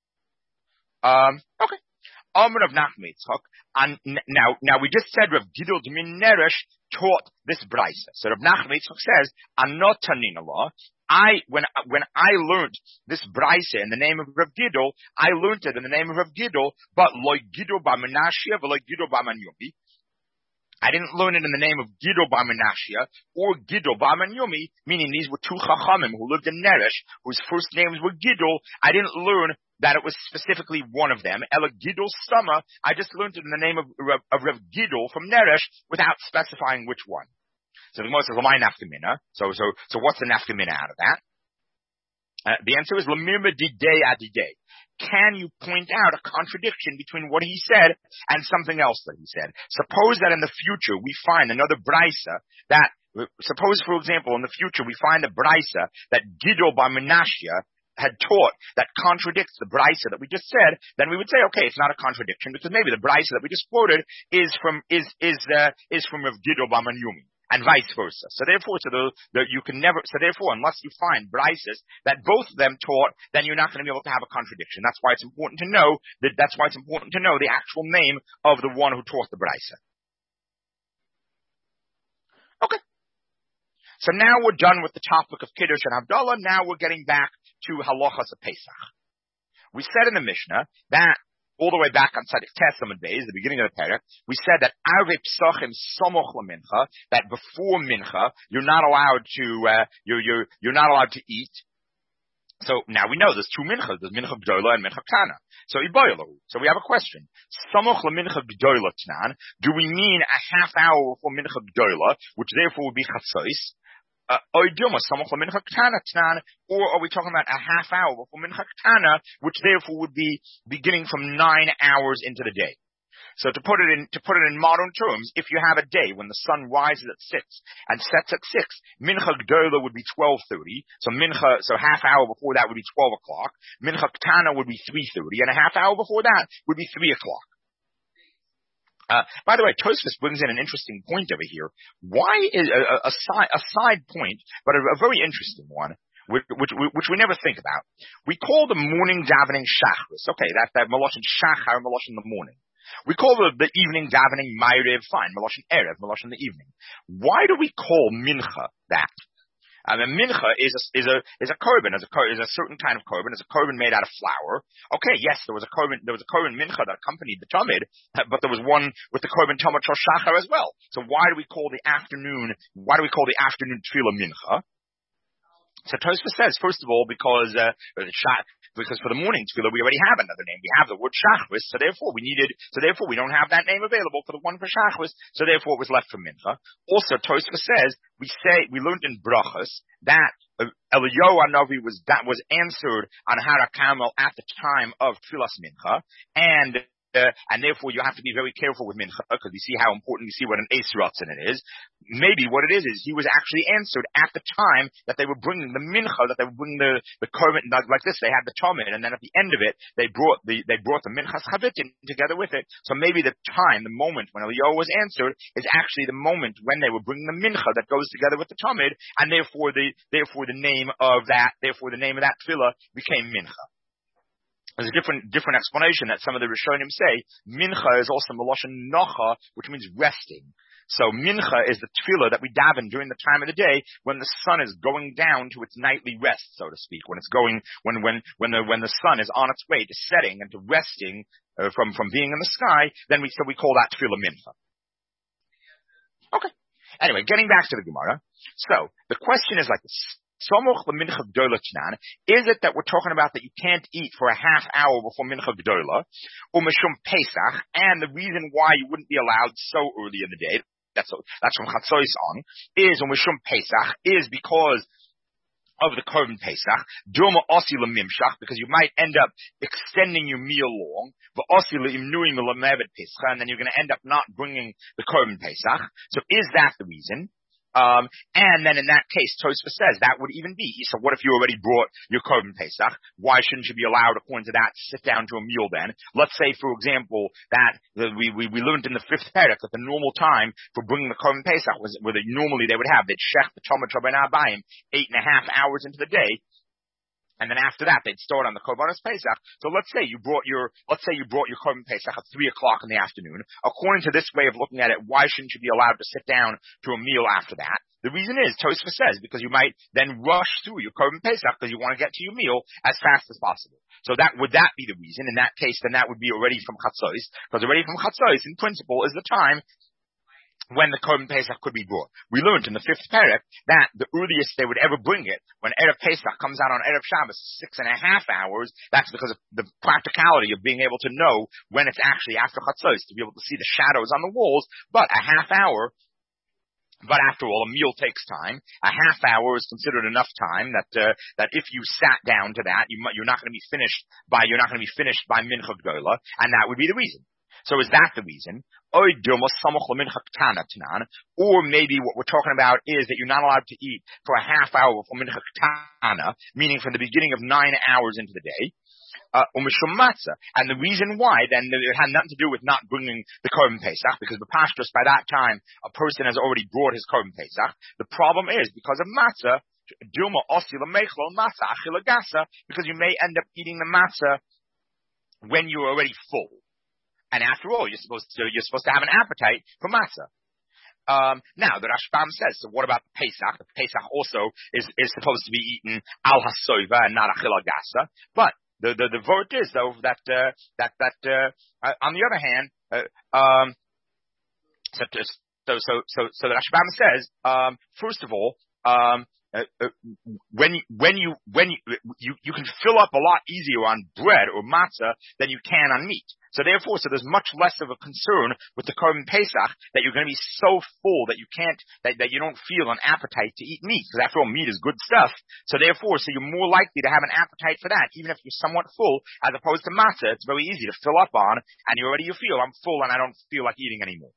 Okay. Amar of Nachman Yitzchak. Now we just said Rav Gidol Min Neresh taught this brisa. So Rav Nachman Yitzchak says, "Anot tanin Allah." When I learned this brisa in the name of Rav Gidol, I learned it in the name of Rav Gidol, but loy Gidol ba Menashia, loy Gidol ba Manyumi. I didn't learn it in the name of Gidol ba Menashia or Gidol ba Manyumi, meaning these were two chachamim who lived in Neresh, whose first names were Gidol. I didn't learn that it was specifically one of them. Ela Gidol Stama. I just learned it in the name of Rav Gidol from Neresh without specifying which one. So the Gemara says, "L'may nafkamina." So what's the nafkamina out of that? The answer is L'mirma didei adidei. Can you point out a contradiction between what he said and something else that he said? Suppose that in the future we find another brisa that, suppose for example in the future we find a brisa that Gidol bar Menashia had taught that contradicts the brisa that we just said, then we would say, okay, it's not a contradiction because maybe the brisa that we just quoted is from Rav Gidol bar Manyumi. And vice versa. So therefore, unless you find brises that both of them taught, then you're not going to be able to have a contradiction. That's why it's important to know the actual name of the one who taught the brisa. Okay. So now we're done with the topic of Kiddush and Havdalah. Now we're getting back to halachas of Pesach. We said in the Mishnah that all the way back on Tzadik Testament days, the beginning of the parak, we said that Arvei Psachim Somoch LaMincha, that before Mincha, you're not allowed to eat. So now we know there's two Minchas, there's Mincha Gdola and Mincha Ktana. So we have a question. Somoch LaMincha Gdola Tnan, do we mean a half hour before Mincha Gdola, which therefore would be Chatzos? Or are we talking about a half hour before Mincha Ktana, which therefore would be beginning from 9 hours into the day? So to put it in modern terms, if you have a day when the sun rises at 6 and sets at 6, Mincha Gdola would be 12:30. So half hour before that would be 12 o'clock. Mincha Ktana would be 3:30, and a half hour before that would be 3 o'clock. By the way, Tosfos brings in an interesting point over here. Why is a side point, but a very interesting one, which we never think about. We call the morning davening shachris. Okay, that meloshin shachar, meloshin in the morning. We call the evening davening ma'ariv, fine, meloshin erev, meloshin in the evening. Why do we call mincha that? Mincha is a korban, is a certain kind of korban, is a korban made out of flour. Okay, yes, there was a korban mincha that accompanied the tamid, but there was one with the korban tamid shel shachar as well. So why do we call the afternoon tefillah mincha? So Tosfos says, first of all, because for the morning tefillah we already have another name. We have the word shachris, so therefore we don't have that name available for the one for shachris, so therefore it was left for mincha. Also, Tosfos says, we learned in brachos that Eliyahu Hanavi was answered on Har HaKarmel at the time of tefillas mincha, and therefore you have to be very careful with mincha, because you see how important, you see what an Eis Ratzon it is. Maybe what it is he was actually answered at the time that they were bringing the mincha, that they were bringing the korban, like this, they had the tamid, and then at the end of it, they brought the minchas chavitin together with it. So maybe the moment when Eliyahu was answered is actually the moment when they were bringing the mincha that goes together with the tamid, and therefore the name of that tefillah became mincha. There's a different explanation that some of the Rishonim say. Mincha is also meloshin nocha, which means resting. So mincha is the tefillah that we daven during the time of the day when the sun is going down to its nightly rest, so to speak. When the sun is on its way to setting and to resting from being in the sky, then we call that tefillah mincha. Okay. Anyway, getting back to the Gemara. So the question is like this. Is it that we're talking about that you can't eat for a half hour before mincha gdola, or mishum pesach, and the reason why you wouldn't be allowed so early in the day, that's from Chatzois on, is or mishum pesach, is because of the korban pesach, duma osi lemimshach, because you might end up extending your meal long, but osi leimnuim lemevet pesach, and then you're going to end up not bringing the korban pesach. So is that the reason? And then in that case, Tosfos says that would even be. So what if you already brought your korban pesach? Why shouldn't you be allowed, according to that, to sit down to a meal then? Let's say, for example, that we learned in the fifth parak that the normal time for bringing the korban pesach was where normally they would have, they'd shech the tamid rabbein abayim 8.5 hours into the day. And then after that, they'd start on the Korbanos Pesach. So let's say you brought your Korban Pesach at 3 o'clock in the afternoon. According to this way of looking at it, why shouldn't you be allowed to sit down to a meal after that? The reason is, Tosfos says, because you might then rush through your Korban Pesach because you want to get to your meal as fast as possible. So would that be the reason? In that case, then that would be already from Chatzois, because already from Chatzois, in principle, is the time when the Korban Pesach could be brought. We learned in the fifth parak that the earliest they would ever bring it, when Erev Pesach comes out on Erev Shabbos, 6.5 hours, that's because of the practicality of being able to know when it's actually after Chatzos, to be able to see the shadows on the walls, but a half hour. But after all, a meal takes time. A half hour is considered enough time that if you sat down to that, you're not going to be finished by Mincha Gdola, and that would be the reason. So is that the reason? Or maybe what we're talking about is that you're not allowed to eat for a half hour before mincha ketana, meaning from the beginning of 9 hours into the day. And the reason why, then, it had nothing to do with not bringing the Korban Pesach, because the pastors, by that time, a person has already brought his Korban Pesach. The problem is, because of matzah, because you may end up eating the matzah when you're already full. And after all, you're supposed to have an appetite for matzah. Now, the Rashbam says, so what about the Pesach? The Pesach also is supposed to be eaten al hasoiva and not achila gasa. But the vort is, though, that on the other hand, so the Rashbam says, first of all, when you can fill up a lot easier on bread or matzah than you can on meat. So therefore, there's much less of a concern with the Korban Pesach that you're going to be so full that you don't feel an appetite to eat meat, because after all, meat is good stuff. So therefore, you're more likely to have an appetite for that, even if you're somewhat full, as opposed to matzah. It's very easy to fill up on, and you feel, I'm full and I don't feel like eating anymore.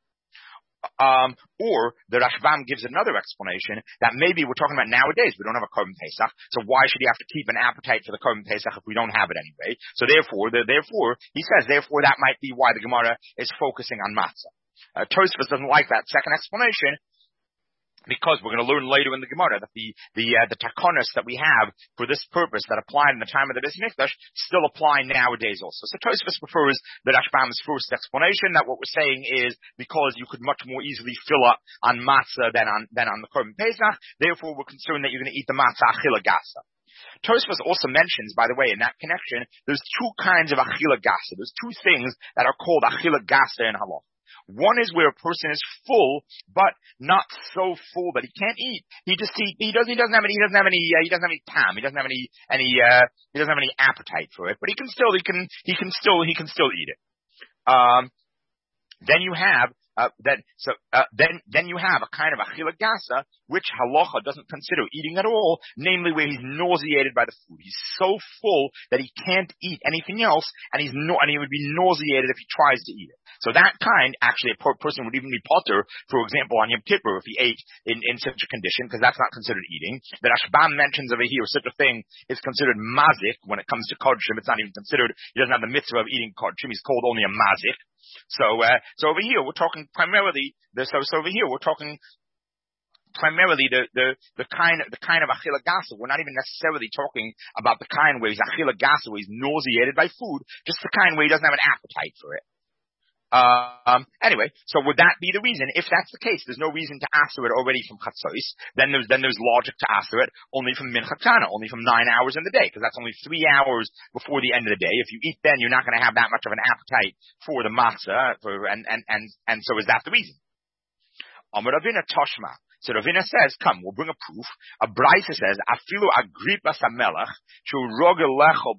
Or the Rashbam gives another explanation that maybe we're talking about nowadays. We don't have a Korban Pesach, so why should you have to keep an appetite for the Korban Pesach if we don't have it anyway? So therefore, he says, that might be why the Gemara is focusing on matzah. Tosfos doesn't like that second explanation, because we're going to learn later in the Gemara that the takonos that we have for this purpose that applied in the time of the Beis Mikdash still apply nowadays also. So Tosfos prefers the Rashbam's first explanation, that what we're saying is because you could much more easily fill up on matzah than on the Korban Pesach, therefore we're concerned that you're going to eat the matzah achila gasa. Tosfos also mentions, by the way, in that connection, there's two kinds of achila gasa. There's two things that are called achila gasa in halach. One is where a person is full, but not so full that he can't eat. He doesn't have any time. He doesn't have any appetite for it, but he can still eat it. Then you have then you have a kind of achila gasa, which halacha doesn't consider eating at all, namely where he's nauseated by the food. He's so full that he can't eat anything else, and he would be nauseated if he tries to eat it. So that kind, actually, a person would even be potter, for example, on Yom Kippur, if he ate in such a condition, because that's not considered eating. The Rashbam mentions over here such a thing is considered mazik when it comes to kodshim. It's not even considered. He doesn't have the mitzvah of eating kodshim. He's called only a mazik. So over here we're talking primarily the kind of achila gasa. We're not even necessarily talking about the kind where he's achila gasa, where he's nauseated by food, just the kind where he doesn't have an appetite for it. Anyway, so would that be the reason? If that's the case, there's no reason to answer it already from Chatzos. Then there's logic to answer it only from Mincha Ketana, only from 9 hours in the day, because that's only 3 hours before the end of the day. If you eat then, you're not going to have that much of an appetite for the matzah, and so is that the reason? Amar Ravina Toshma. So Ravina says, come, we'll bring a proof. A Braisa says, Afilu Agrippas HaMelech, Shu Rogel Lecho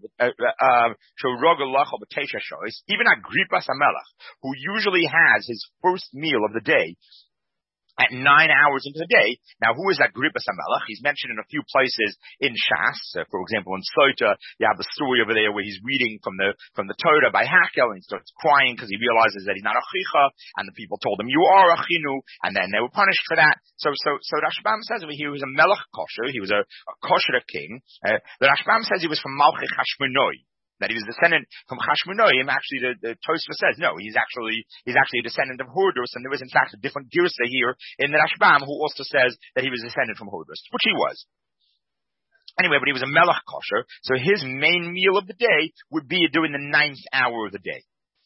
B'Teisha Shois, even Agrippas HaMelech, who usually has his first meal of the day at 9 hours into the day. Now, who is Agrippas HaMelech? He's mentioned in a few places in Shas. For example, in Sota, you have the story over there where he's reading from the Torah by Hakel, and he starts crying because he realizes that he's not a chicha, and the people told him, you are a chinu, and then they were punished for that. So Rashbam says over here he was a melech kosher, he was a kosher king. The Rashbam says he was from Malchei Chashmonoi, that he was descendant from Chashmonoim. Actually, the Tosfos says no, he's actually a descendant of Hordus, and there is in fact a different girsa here in the Rashbam who also says that he was descendant from Hordus, which he was. Anyway, but he was a melech kosher, so his main meal of the day would be during the 9th hour of the day.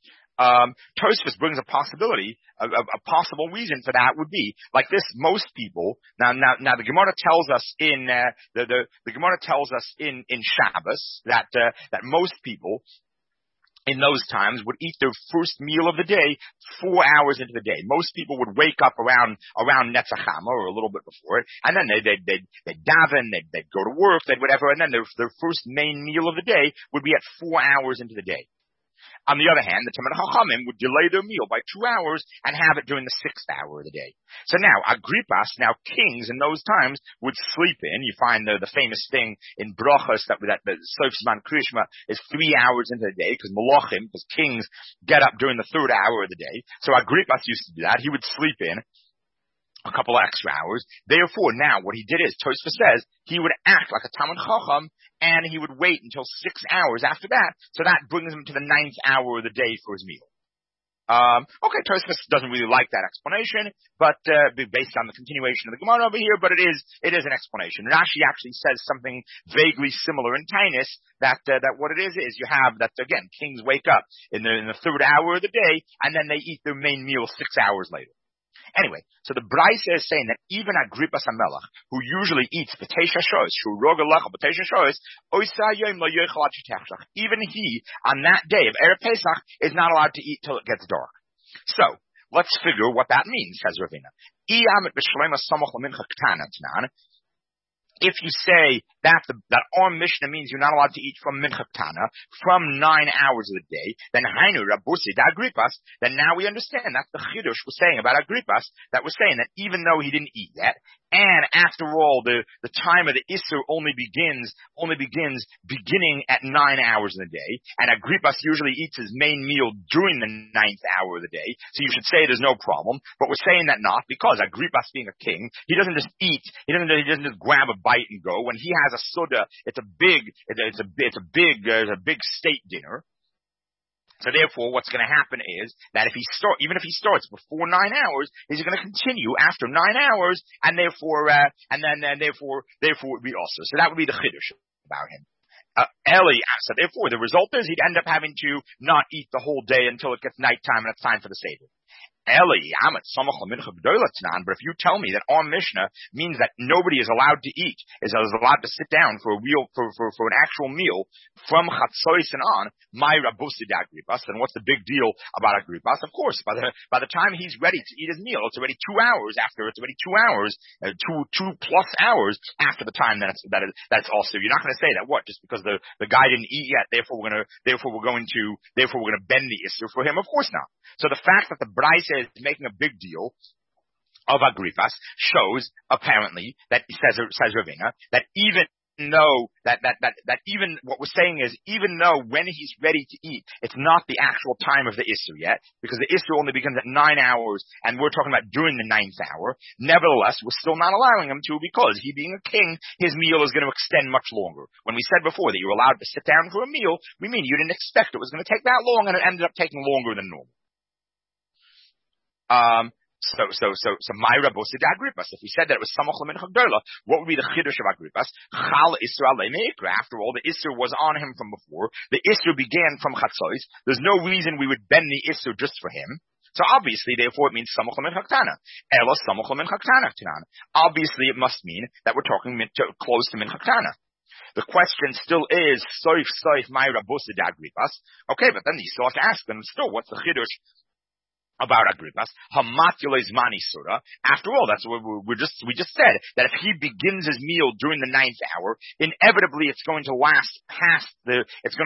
Tosfos brings a possibility, a possible reason for that would be like this. Most people now the Gemara tells us in the Gemara tells us in Shabbos that most people in those times would eat their first meal of the day 4 hours into the day. Most people would wake up around Netzachama or a little bit before it, and then they'd daven, they'd go to work, they'd whatever, and then their first main meal of the day would be at 4 hours into the day. On the other hand, the Talmid Chachamim would delay their meal by 2 hours and have it during the 6th hour of the day. So now, Agrippas, now kings in those times, would sleep in. You find the famous thing in Brachos that the Sof Zman Krishma is 3 hours into the day, because Malachim, because kings get up during the 3rd hour of the day. So Agrippas used to do that. He would sleep in a couple of extra hours. Therefore, now what he did is, Tosfos says, he would act like a Talmid Chacham, and he would wait until 6 hours after that, so that brings him to the 9th hour of the day for his meal. Okay, Tosfos doesn't really like that explanation, but based on the continuation of the Gemara over here, but it is an explanation. Rashi actually says something vaguely similar in Tainus, that what it is you have that, again, kings wake up in the 3rd hour of the day, and then they eat their main meal 6 hours later. Anyway, so the Braisa is saying that even Agrippas HaMelech, who usually eats B'Teisha Shois, even he, on that day of Erev Pesach, is not allowed to eat till it gets dark. So, let's figure what that means, says Ravina. If you say that our Mishnah means you're not allowed to eat from Mincha Ketana, from 9 hours of the day, then Hainu Rabusi da Agrippas, then now we understand that's the Chidush was saying about Agrippas, that was saying that even though he didn't eat yet, and after all, the time of the Isser only begins beginning at 9 hours in the day, and Agrippas usually eats his main meal during the 9th hour of the day, so you should say there's no problem, but we're saying that not, because Agrippas being a king, he doesn't just eat, he doesn't just grab a bite and go. When he has a suda, it's a big state dinner. So therefore, what's going to happen is that even if he starts before 9 hours, he's going to continue after 9 hours, and therefore it would be also. So that would be the chiddush about him. Eli, so therefore, the result is he'd end up having to not eat the whole day until it gets nighttime and it's time for the Seder. Eli, I'm at Samach LaMincha G'dola Tanan, but if you tell me that our Mishnah means that nobody is allowed to eat, is allowed to sit down for a meal, for an actual meal from Chatzos and on, my Rabusid Agribas, then what's the big deal about Agribas? Of course, by the time he's ready to eat his meal, it's already 2 hours after, two plus hours after the time that's also. You're not going to say that, just because the guy didn't eat yet, therefore we're going to bend the issue for him? Of course not. So the fact that the Braisa is making a big deal of Agrifas shows apparently that says Ravina that even though that even what we're saying is, even though when he's ready to eat, it's not the actual time of the Isser yet, because the Isser only begins at 9 hours, and we're talking about during the 9th hour. Nevertheless, we're still not allowing him to, because he being a king, his meal is going to extend much longer. When we said before that you're allowed to sit down for a meal, we mean you didn't expect it was going to take that long, and it ended up taking longer than normal. So Myra Bosid Agrippas. If we said that it was Samach LaMincha G'dola, what would be the chiddush of Agrippas? Chal Isra Le'meikra. After all, the Isra was on him from before. The Isra began from Chatzos. There's no reason we would bend the Isra just for him. So obviously, therefore, it means Samach LaMincha Ktana. Ela Samach LaMincha Ktana Tanan. Obviously, it must mean that we're talking close to Mincha Ktana. The question still is, Soif Myra Bosid Agrippas. Okay, but then you still have to ask them, still, what's the chiddush about Agrippas? Hamakules Mani Surah. After all, that's what we just said, that if he begins his meal during the 9th hour, inevitably it's going to last past 9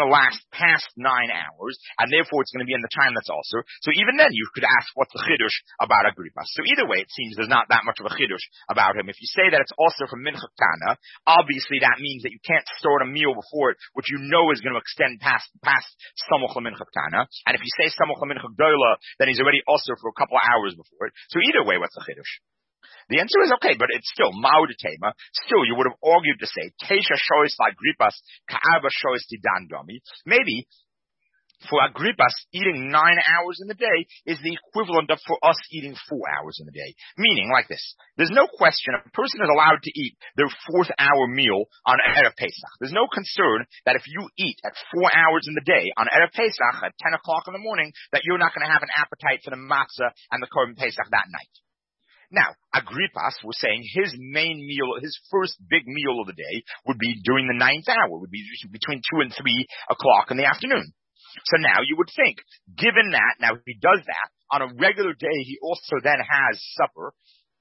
hours, and therefore it's going to be in the time that's also. So even then you could ask what's the chiddush about Agrippas. So either way, it seems there's not that much of a chiddush about him. If you say that it's also from Mincha Ktana, obviously that means that you can't start a meal before it, which you know is going to extend past Samach LaMincha Ktana. And if you say Samach LaMincha G'dola, then he's already also for a couple of hours before it. So either way, what's the chiddush? The answer is okay, but it's still Ma'udetema. Still, you would have argued to say Tesha shois Agrippas Ka'aba shois Tidandami. Maybe for Agrippas, eating 9 hours in the day is the equivalent of for us eating 4 hours in the day. Meaning, like this, there's no question a person is allowed to eat their 4th hour meal on Erev Pesach. There's no concern that if you eat at 4 hours in the day on Erev Pesach at 10 o'clock in the morning, that you're not going to have an appetite for the matzah and the Korban Pesach that night. Now, Agrippas was saying his main meal, his first big meal of the day would be during the 9th hour, would be between 2 and 3 o'clock in the afternoon. So now you would think, given that, now he does that, on a regular day he also then has supper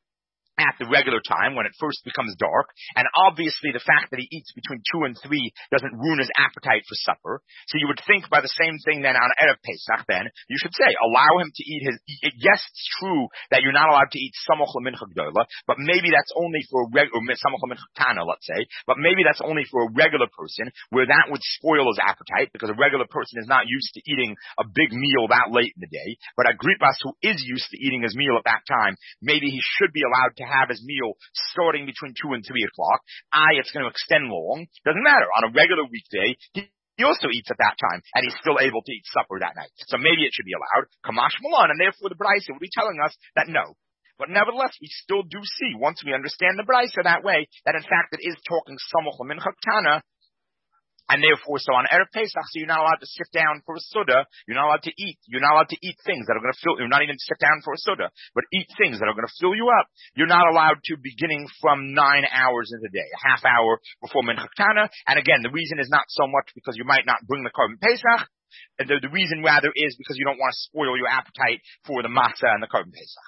at the regular time when it first becomes dark, and obviously the fact that he eats between 2 and 3 doesn't ruin his appetite for supper. So you would think by the same thing then on Erev Pesach, then you should say, allow him to eat yes, it's true that you're not allowed to eat Samach LaMincha G'dola, but maybe that's only for Samach LaMincha Ktana, let's say, but maybe that's only for a regular person, where that would spoil his appetite, because a regular person is not used to eating a big meal that late in the day. But Agrippas, who is used to eating his meal at that time, maybe he should be allowed to have his meal starting between 2 and 3 o'clock. It's going to extend long. Doesn't matter. On a regular weekday, he also eats at that time, and he's still able to eat supper that night. So maybe it should be allowed. Kamash Malan, and therefore the Braisa will be telling us that no. But nevertheless, we still do see, once we understand the Braisa that way, that in fact it is talking Samach LaMincha Ktana. And therefore, so on Erev Pesach, so you're not allowed to sit down for a Suda. You're not allowed to eat. You're not allowed to eat things that are going to fill, you're not even sit down for a Suda, but eat things that are going to fill you up. You're not allowed to beginning from 9 hours in the day, a half hour before Mincha Ktana. And again, the reason is not so much because you might not bring the Korban Pesach. The reason rather is because you don't want to spoil your appetite for the matzah and the Korban Pesach.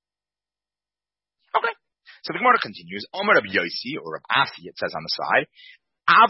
Okay. So the Gemara continues. Omer Reb Yossi, or Reb Asi, it says on the side, now,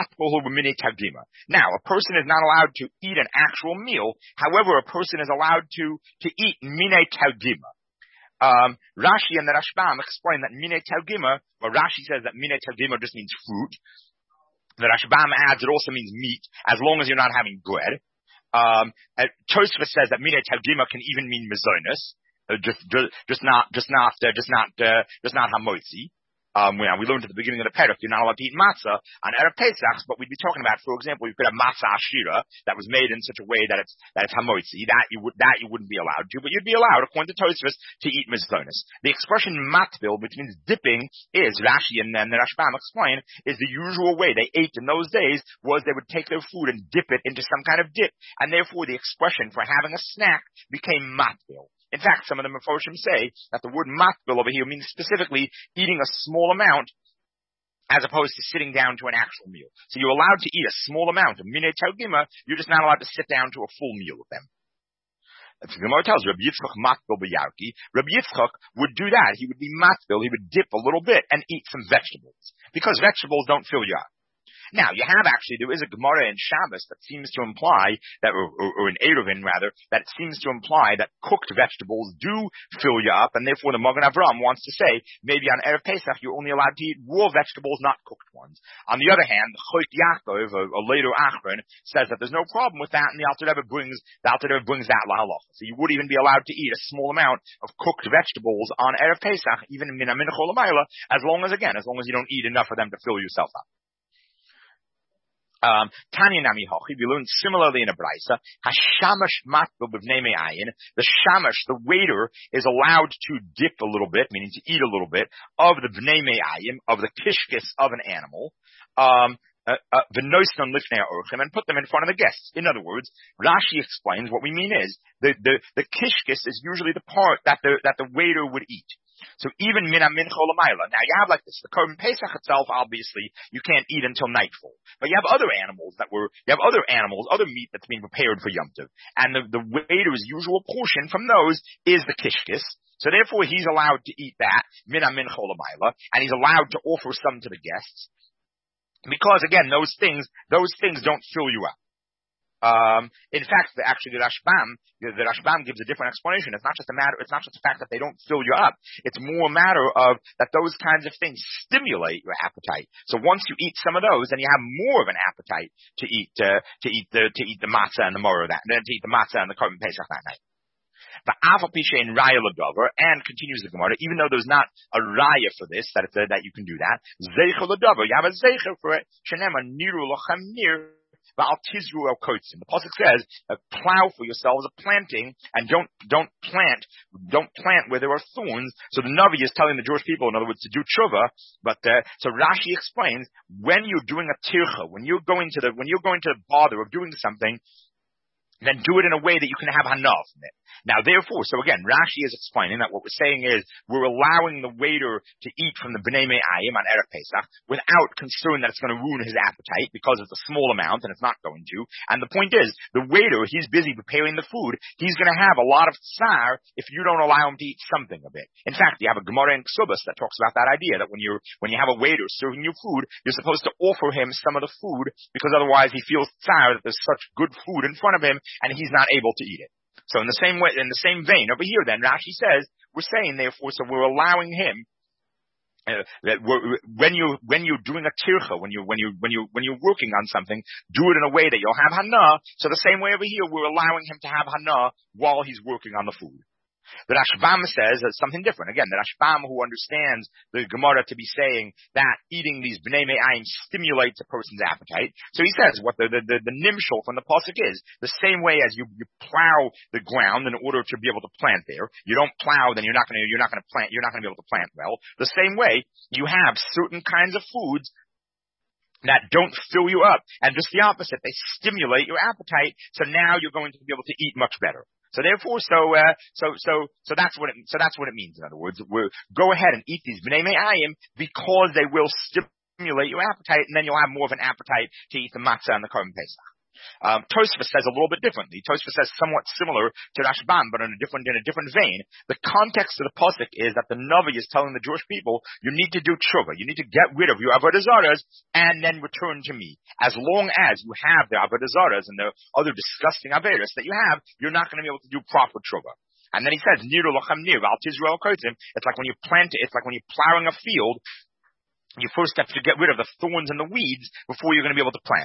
a person is not allowed to eat an actual meal. However, a person is allowed to eat mine taugima. Rashi and the Rashbam explain that mine taugima, well, Rashi says that mine taugima just means fruit. The Rashbam adds it also means meat, as long as you're not having bread. Tosfos says that mine taugima can even mean mezonos, just not hamotzi. We learned at the beginning of the Perek, you're not allowed to eat matzah on Erev Pesach, but we'd be talking about, for example, you could have matzah ashira that was made in such a way that it's hamotzi, that you wouldn't be allowed to, but you'd be allowed, according to Tosfos, to eat mizdonis. The expression matbil, which means dipping, is, Rashi and the Rashbam explain, is the usual way they ate in those days, was they would take their food and dip it into some kind of dip, and therefore the expression for having a snack became matbil. In fact, some of the Mefoshim say that the word matbil over here means specifically eating a small amount as opposed to sitting down to an actual meal. So you're allowed to eat a small amount of minei talgima, you're just not allowed to sit down to a full meal with them. That's what the Gemara tells Rabbi Yitzchak matbil b'yarki. Rabbi Yitzchak would do that. He would be matbil, he would dip a little bit and eat some vegetables. Because vegetables don't fill you up. Now, there is a Gemara in Shabbos that seems to imply that, or in Eruvin rather, that seems to imply that cooked vegetables do fill you up, and therefore the Magen Avraham wants to say, maybe on Erev Pesach you're only allowed to eat raw vegetables, not cooked ones. On the other hand, Choyt Yaakov, a later Achron, says that there's no problem with that, and the Alter Rebbe brings that lahalacha. So you would even be allowed to eat a small amount of cooked vegetables on Erev Pesach, even in Min HaMincha L'Mayla, as long as you don't eat enough for them to fill yourself up. Tanya Nami Hochi, we learned similarly in a Braisa, Hashamash matbil b'vnei me'ayin, the shamash, the waiter, is allowed to dip a little bit, meaning to eat a little bit, of the b'nei me'ayin, of the kishkis of an animal, v'noisnon lifnei ha'orchim, and put them in front of the guests. In other words, Rashi explains what we mean is, the kishkis is usually the part that the waiter would eat. So even min HaMincha L'Mayla. Now you have like this, the Korban Pesach itself, obviously, you can't eat until nightfall. But you have other animals, other meat that's being prepared for Yom Tov. And the waiter's usual portion from those is the kishkis. So therefore he's allowed to eat that, min HaMincha L'Mayla, and he's allowed to offer some to the guests. Because again, those things don't fill you up. In fact, the Rashbam gives a different explanation. It's not just the fact that they don't fill you up. It's more a matter of that those kinds of things stimulate your appetite. So once you eat some of those, then you have more of an appetite to eat the matzah and the morrow to eat the matzah and the Korban Pesach that night. The Avapisha in Raya L'Dover, and continues the Gemara, even though there's not a Raya for this, that you can do that, Zeicha L'Dover, you have a Zeicha for it, Shenema Niru Lochem Nir, the pasuk says, plow for yourselves a planting, and don't plant where there are thorns. So the Navi is telling the Jewish people, in other words, to do tshuva. But so Rashi explains, when you're doing a tircha, when you're going to the bother of doing something, then do it in a way that you can have hana from it. Now, therefore, so again, Rashi is explaining that what we're saying is we're allowing the waiter to eat from the Bnei Me'ayim on Erev Pesach without concern that it's going to ruin his appetite because it's a small amount and it's not going to. And the point is, the waiter, he's busy preparing the food. He's going to have a lot of tsar if you don't allow him to eat something of it. In fact, you have a Gemara in Ksubas that talks about that idea that when you have a waiter serving you food, you're supposed to offer him some of the food because otherwise he feels tsar that there's such good food in front of him and he's not able to eat it. So in the same vein, over here then, Rashi says, we're saying therefore, so we're allowing him, that when you're doing a tircha, when you're working on something, do it in a way that you'll have hana. So the same way over here, we're allowing him to have hana while he's working on the food. The Rashbam says something different. Again, the Rashbam who understands the Gemara to be saying that eating these Bnei Me'ayim stimulates a person's appetite. So he says what the nimshal from the pasuk is the same way as you plow the ground in order to be able to plant there. You don't plow, then you're not going to be able to plant well. The same way you have certain kinds of foods that don't fill you up, and just the opposite, they stimulate your appetite. So now you're going to be able to eat much better. So therefore, so that's what it means. In other words, go ahead and eat these Bnei Me'ayim because they will stimulate your appetite, and then you'll have more of an appetite to eat the matzah and the Korban Pesach. Tosfos says a little bit differently. Tosfos says somewhat similar to Rashbam, but in a different vein. The context of the pasuk is that the Navi is telling the Jewish people, you need to do tshuva. You need to get rid of your avodah zaras and then return to me. As long as you have the avodah zaras and the other disgusting averos that you have, you're not going to be able to do proper tshuva. And then he says, Niru lochem nir, al tizru el kotzim. It's like when you plant it. It's like when you're plowing a field. You first have to get rid of the thorns and the weeds before you're going to be able to plant.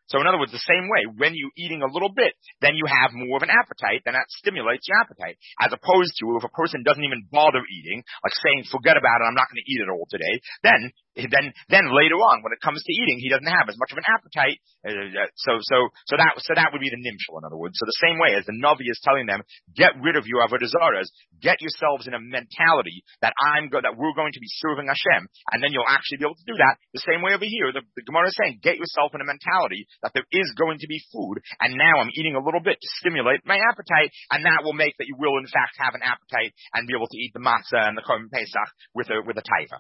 So in other words, the same way, when you're eating a little bit, then you have more of an appetite, then that stimulates your appetite. As opposed to if a person doesn't even bother eating, like saying, forget about it, I'm not going to eat it all today, then later on, when it comes to eating, he doesn't have as much of an appetite. So that would be the nimshal, in other words. So the same way as the Navi is telling them, get rid of your avodah zaras, get yourselves in a mentality that we're going to be serving Hashem, and then you'll actually be able to do that. The same way over here, the Gemara is saying, get yourself in a mentality that there is going to be food, and now I'm eating a little bit to stimulate my appetite, and that will make that you will in fact have an appetite and be able to eat the matzah and the korban pesach with a taiva.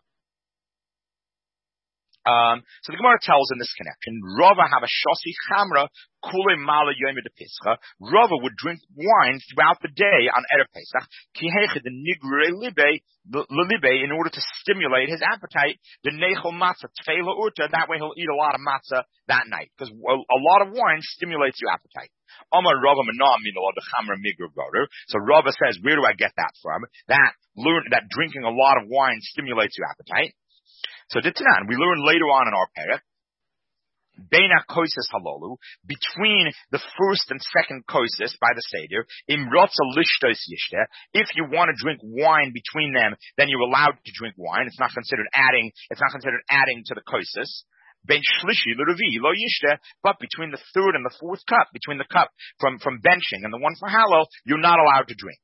So the Gemara tells in this connection, Rava have a shosi chamra kule mala yom de pischa. Rava would drink wine throughout the day on Erev Pesach, ki heche the nigre libe, in order to stimulate his appetite. The nechol matzah tfeila urta, that way he'll eat a lot of matzah that night, because a lot of wine stimulates your appetite. Amar Rava manam minol de chamra migur goder. So Rava says, where do I get that from? That drinking a lot of wine stimulates your appetite. So Ditnan, we learn later on in our parak, Beina koises halolu, between the first and second koises by the Seder, imrotza lishtos yishte, if you want to drink wine between them, then you're allowed to drink wine. It's not considered adding to the koises. Ben shlishi l'revi lo yishte, but between the third and the fourth cup, between the cup from benching and the one for halal, you're not allowed to drink.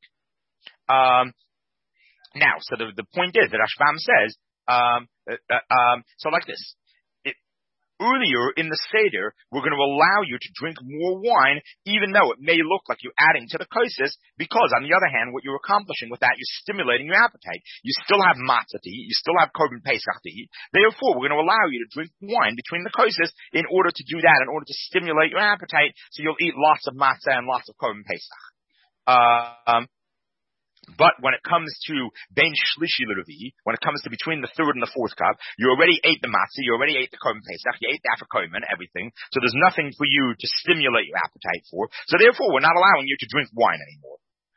Now, so the point is that Rashbam says, so like this. Earlier in the Seder, we're going to allow you to drink more wine, even though it may look like you're adding to the koises, because on the other hand, what you're accomplishing with that, you're stimulating your appetite. You still have matzah to eat, you still have korban pesach to eat. Therefore, we're going to allow you to drink wine between the koises in order to do that, in order to stimulate your appetite, so you'll eat lots of matzah and lots of korban pesach. But when it comes to ben shlishi l'revi, when it comes to between the third and the fourth cup, you already ate the matzah, you already ate the korban pesach, you ate the afikomen, everything. So there's nothing for you to stimulate your appetite for. So therefore, we're not allowing you to drink wine anymore.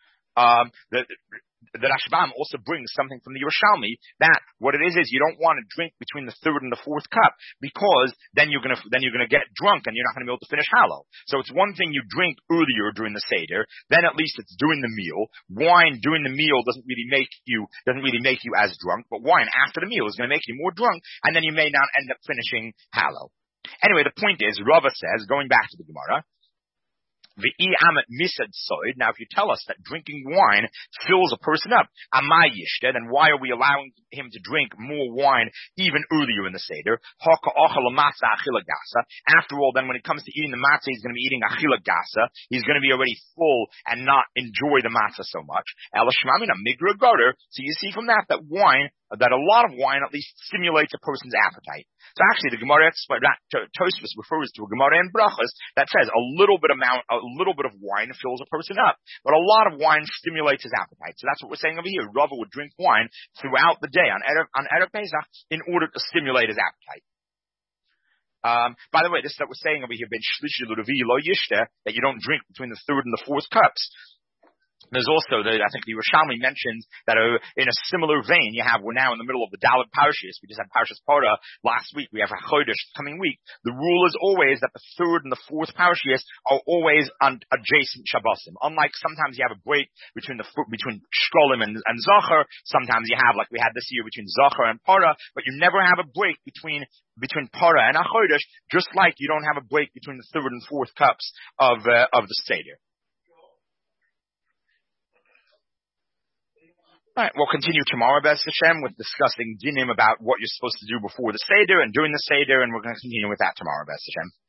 The Rashbam also brings something from the Yerushalmi that what it is you don't want to drink between the third and the fourth cup, because then you're gonna get drunk and you're not gonna be able to finish halal. So it's one thing you drink earlier during the Seder, then at least it's during the meal. Wine during the meal doesn't really make you as drunk, but wine after the meal is gonna make you more drunk, and then you may not end up finishing halal. Anyway, the point is, Rava says, going back to the Gemara, now, if you tell us that drinking wine fills a person up, then why are we allowing him to drink more wine even earlier in the Seder? After all, then when it comes to eating the matzah, he's going to be eating achila gasa. He's going to be already full and not enjoy the matzah so much. So you see from that a lot of wine at least stimulates a person's appetite. So actually, the Gemara Tosfos refers to a Gemara in Brachos that says a little bit of wine fills a person up, but a lot of wine stimulates his appetite. So that's what we're saying over here. Rava would drink wine throughout the day on Erev Pesach in order to stimulate his appetite. By the way, this that we're saying over here, ben shlishi l'revi lo yishte, that you don't drink between the third and the fourth cups. There's also, I think the Yerushalmi mentions that in a similar vein, we're now in the middle of the Dalet Parshas. We just had Parshas Parah last week. We have Chodesh coming week. The rule is always that the third and the fourth Parshas are always on adjacent Shabbosim. Unlike sometimes you have a break between Shkolim and Zachar. Sometimes you have, like we had this year, between Zachar and Parah, but you never have a break between Parah and Chodesh, just like you don't have a break between the third and fourth cups of the Seder. All right, we'll continue tomorrow, B'ez Hashem, with discussing dinim about what you're supposed to do before the Seder and during the Seder, and we're going to continue with that tomorrow, B'ez Hashem.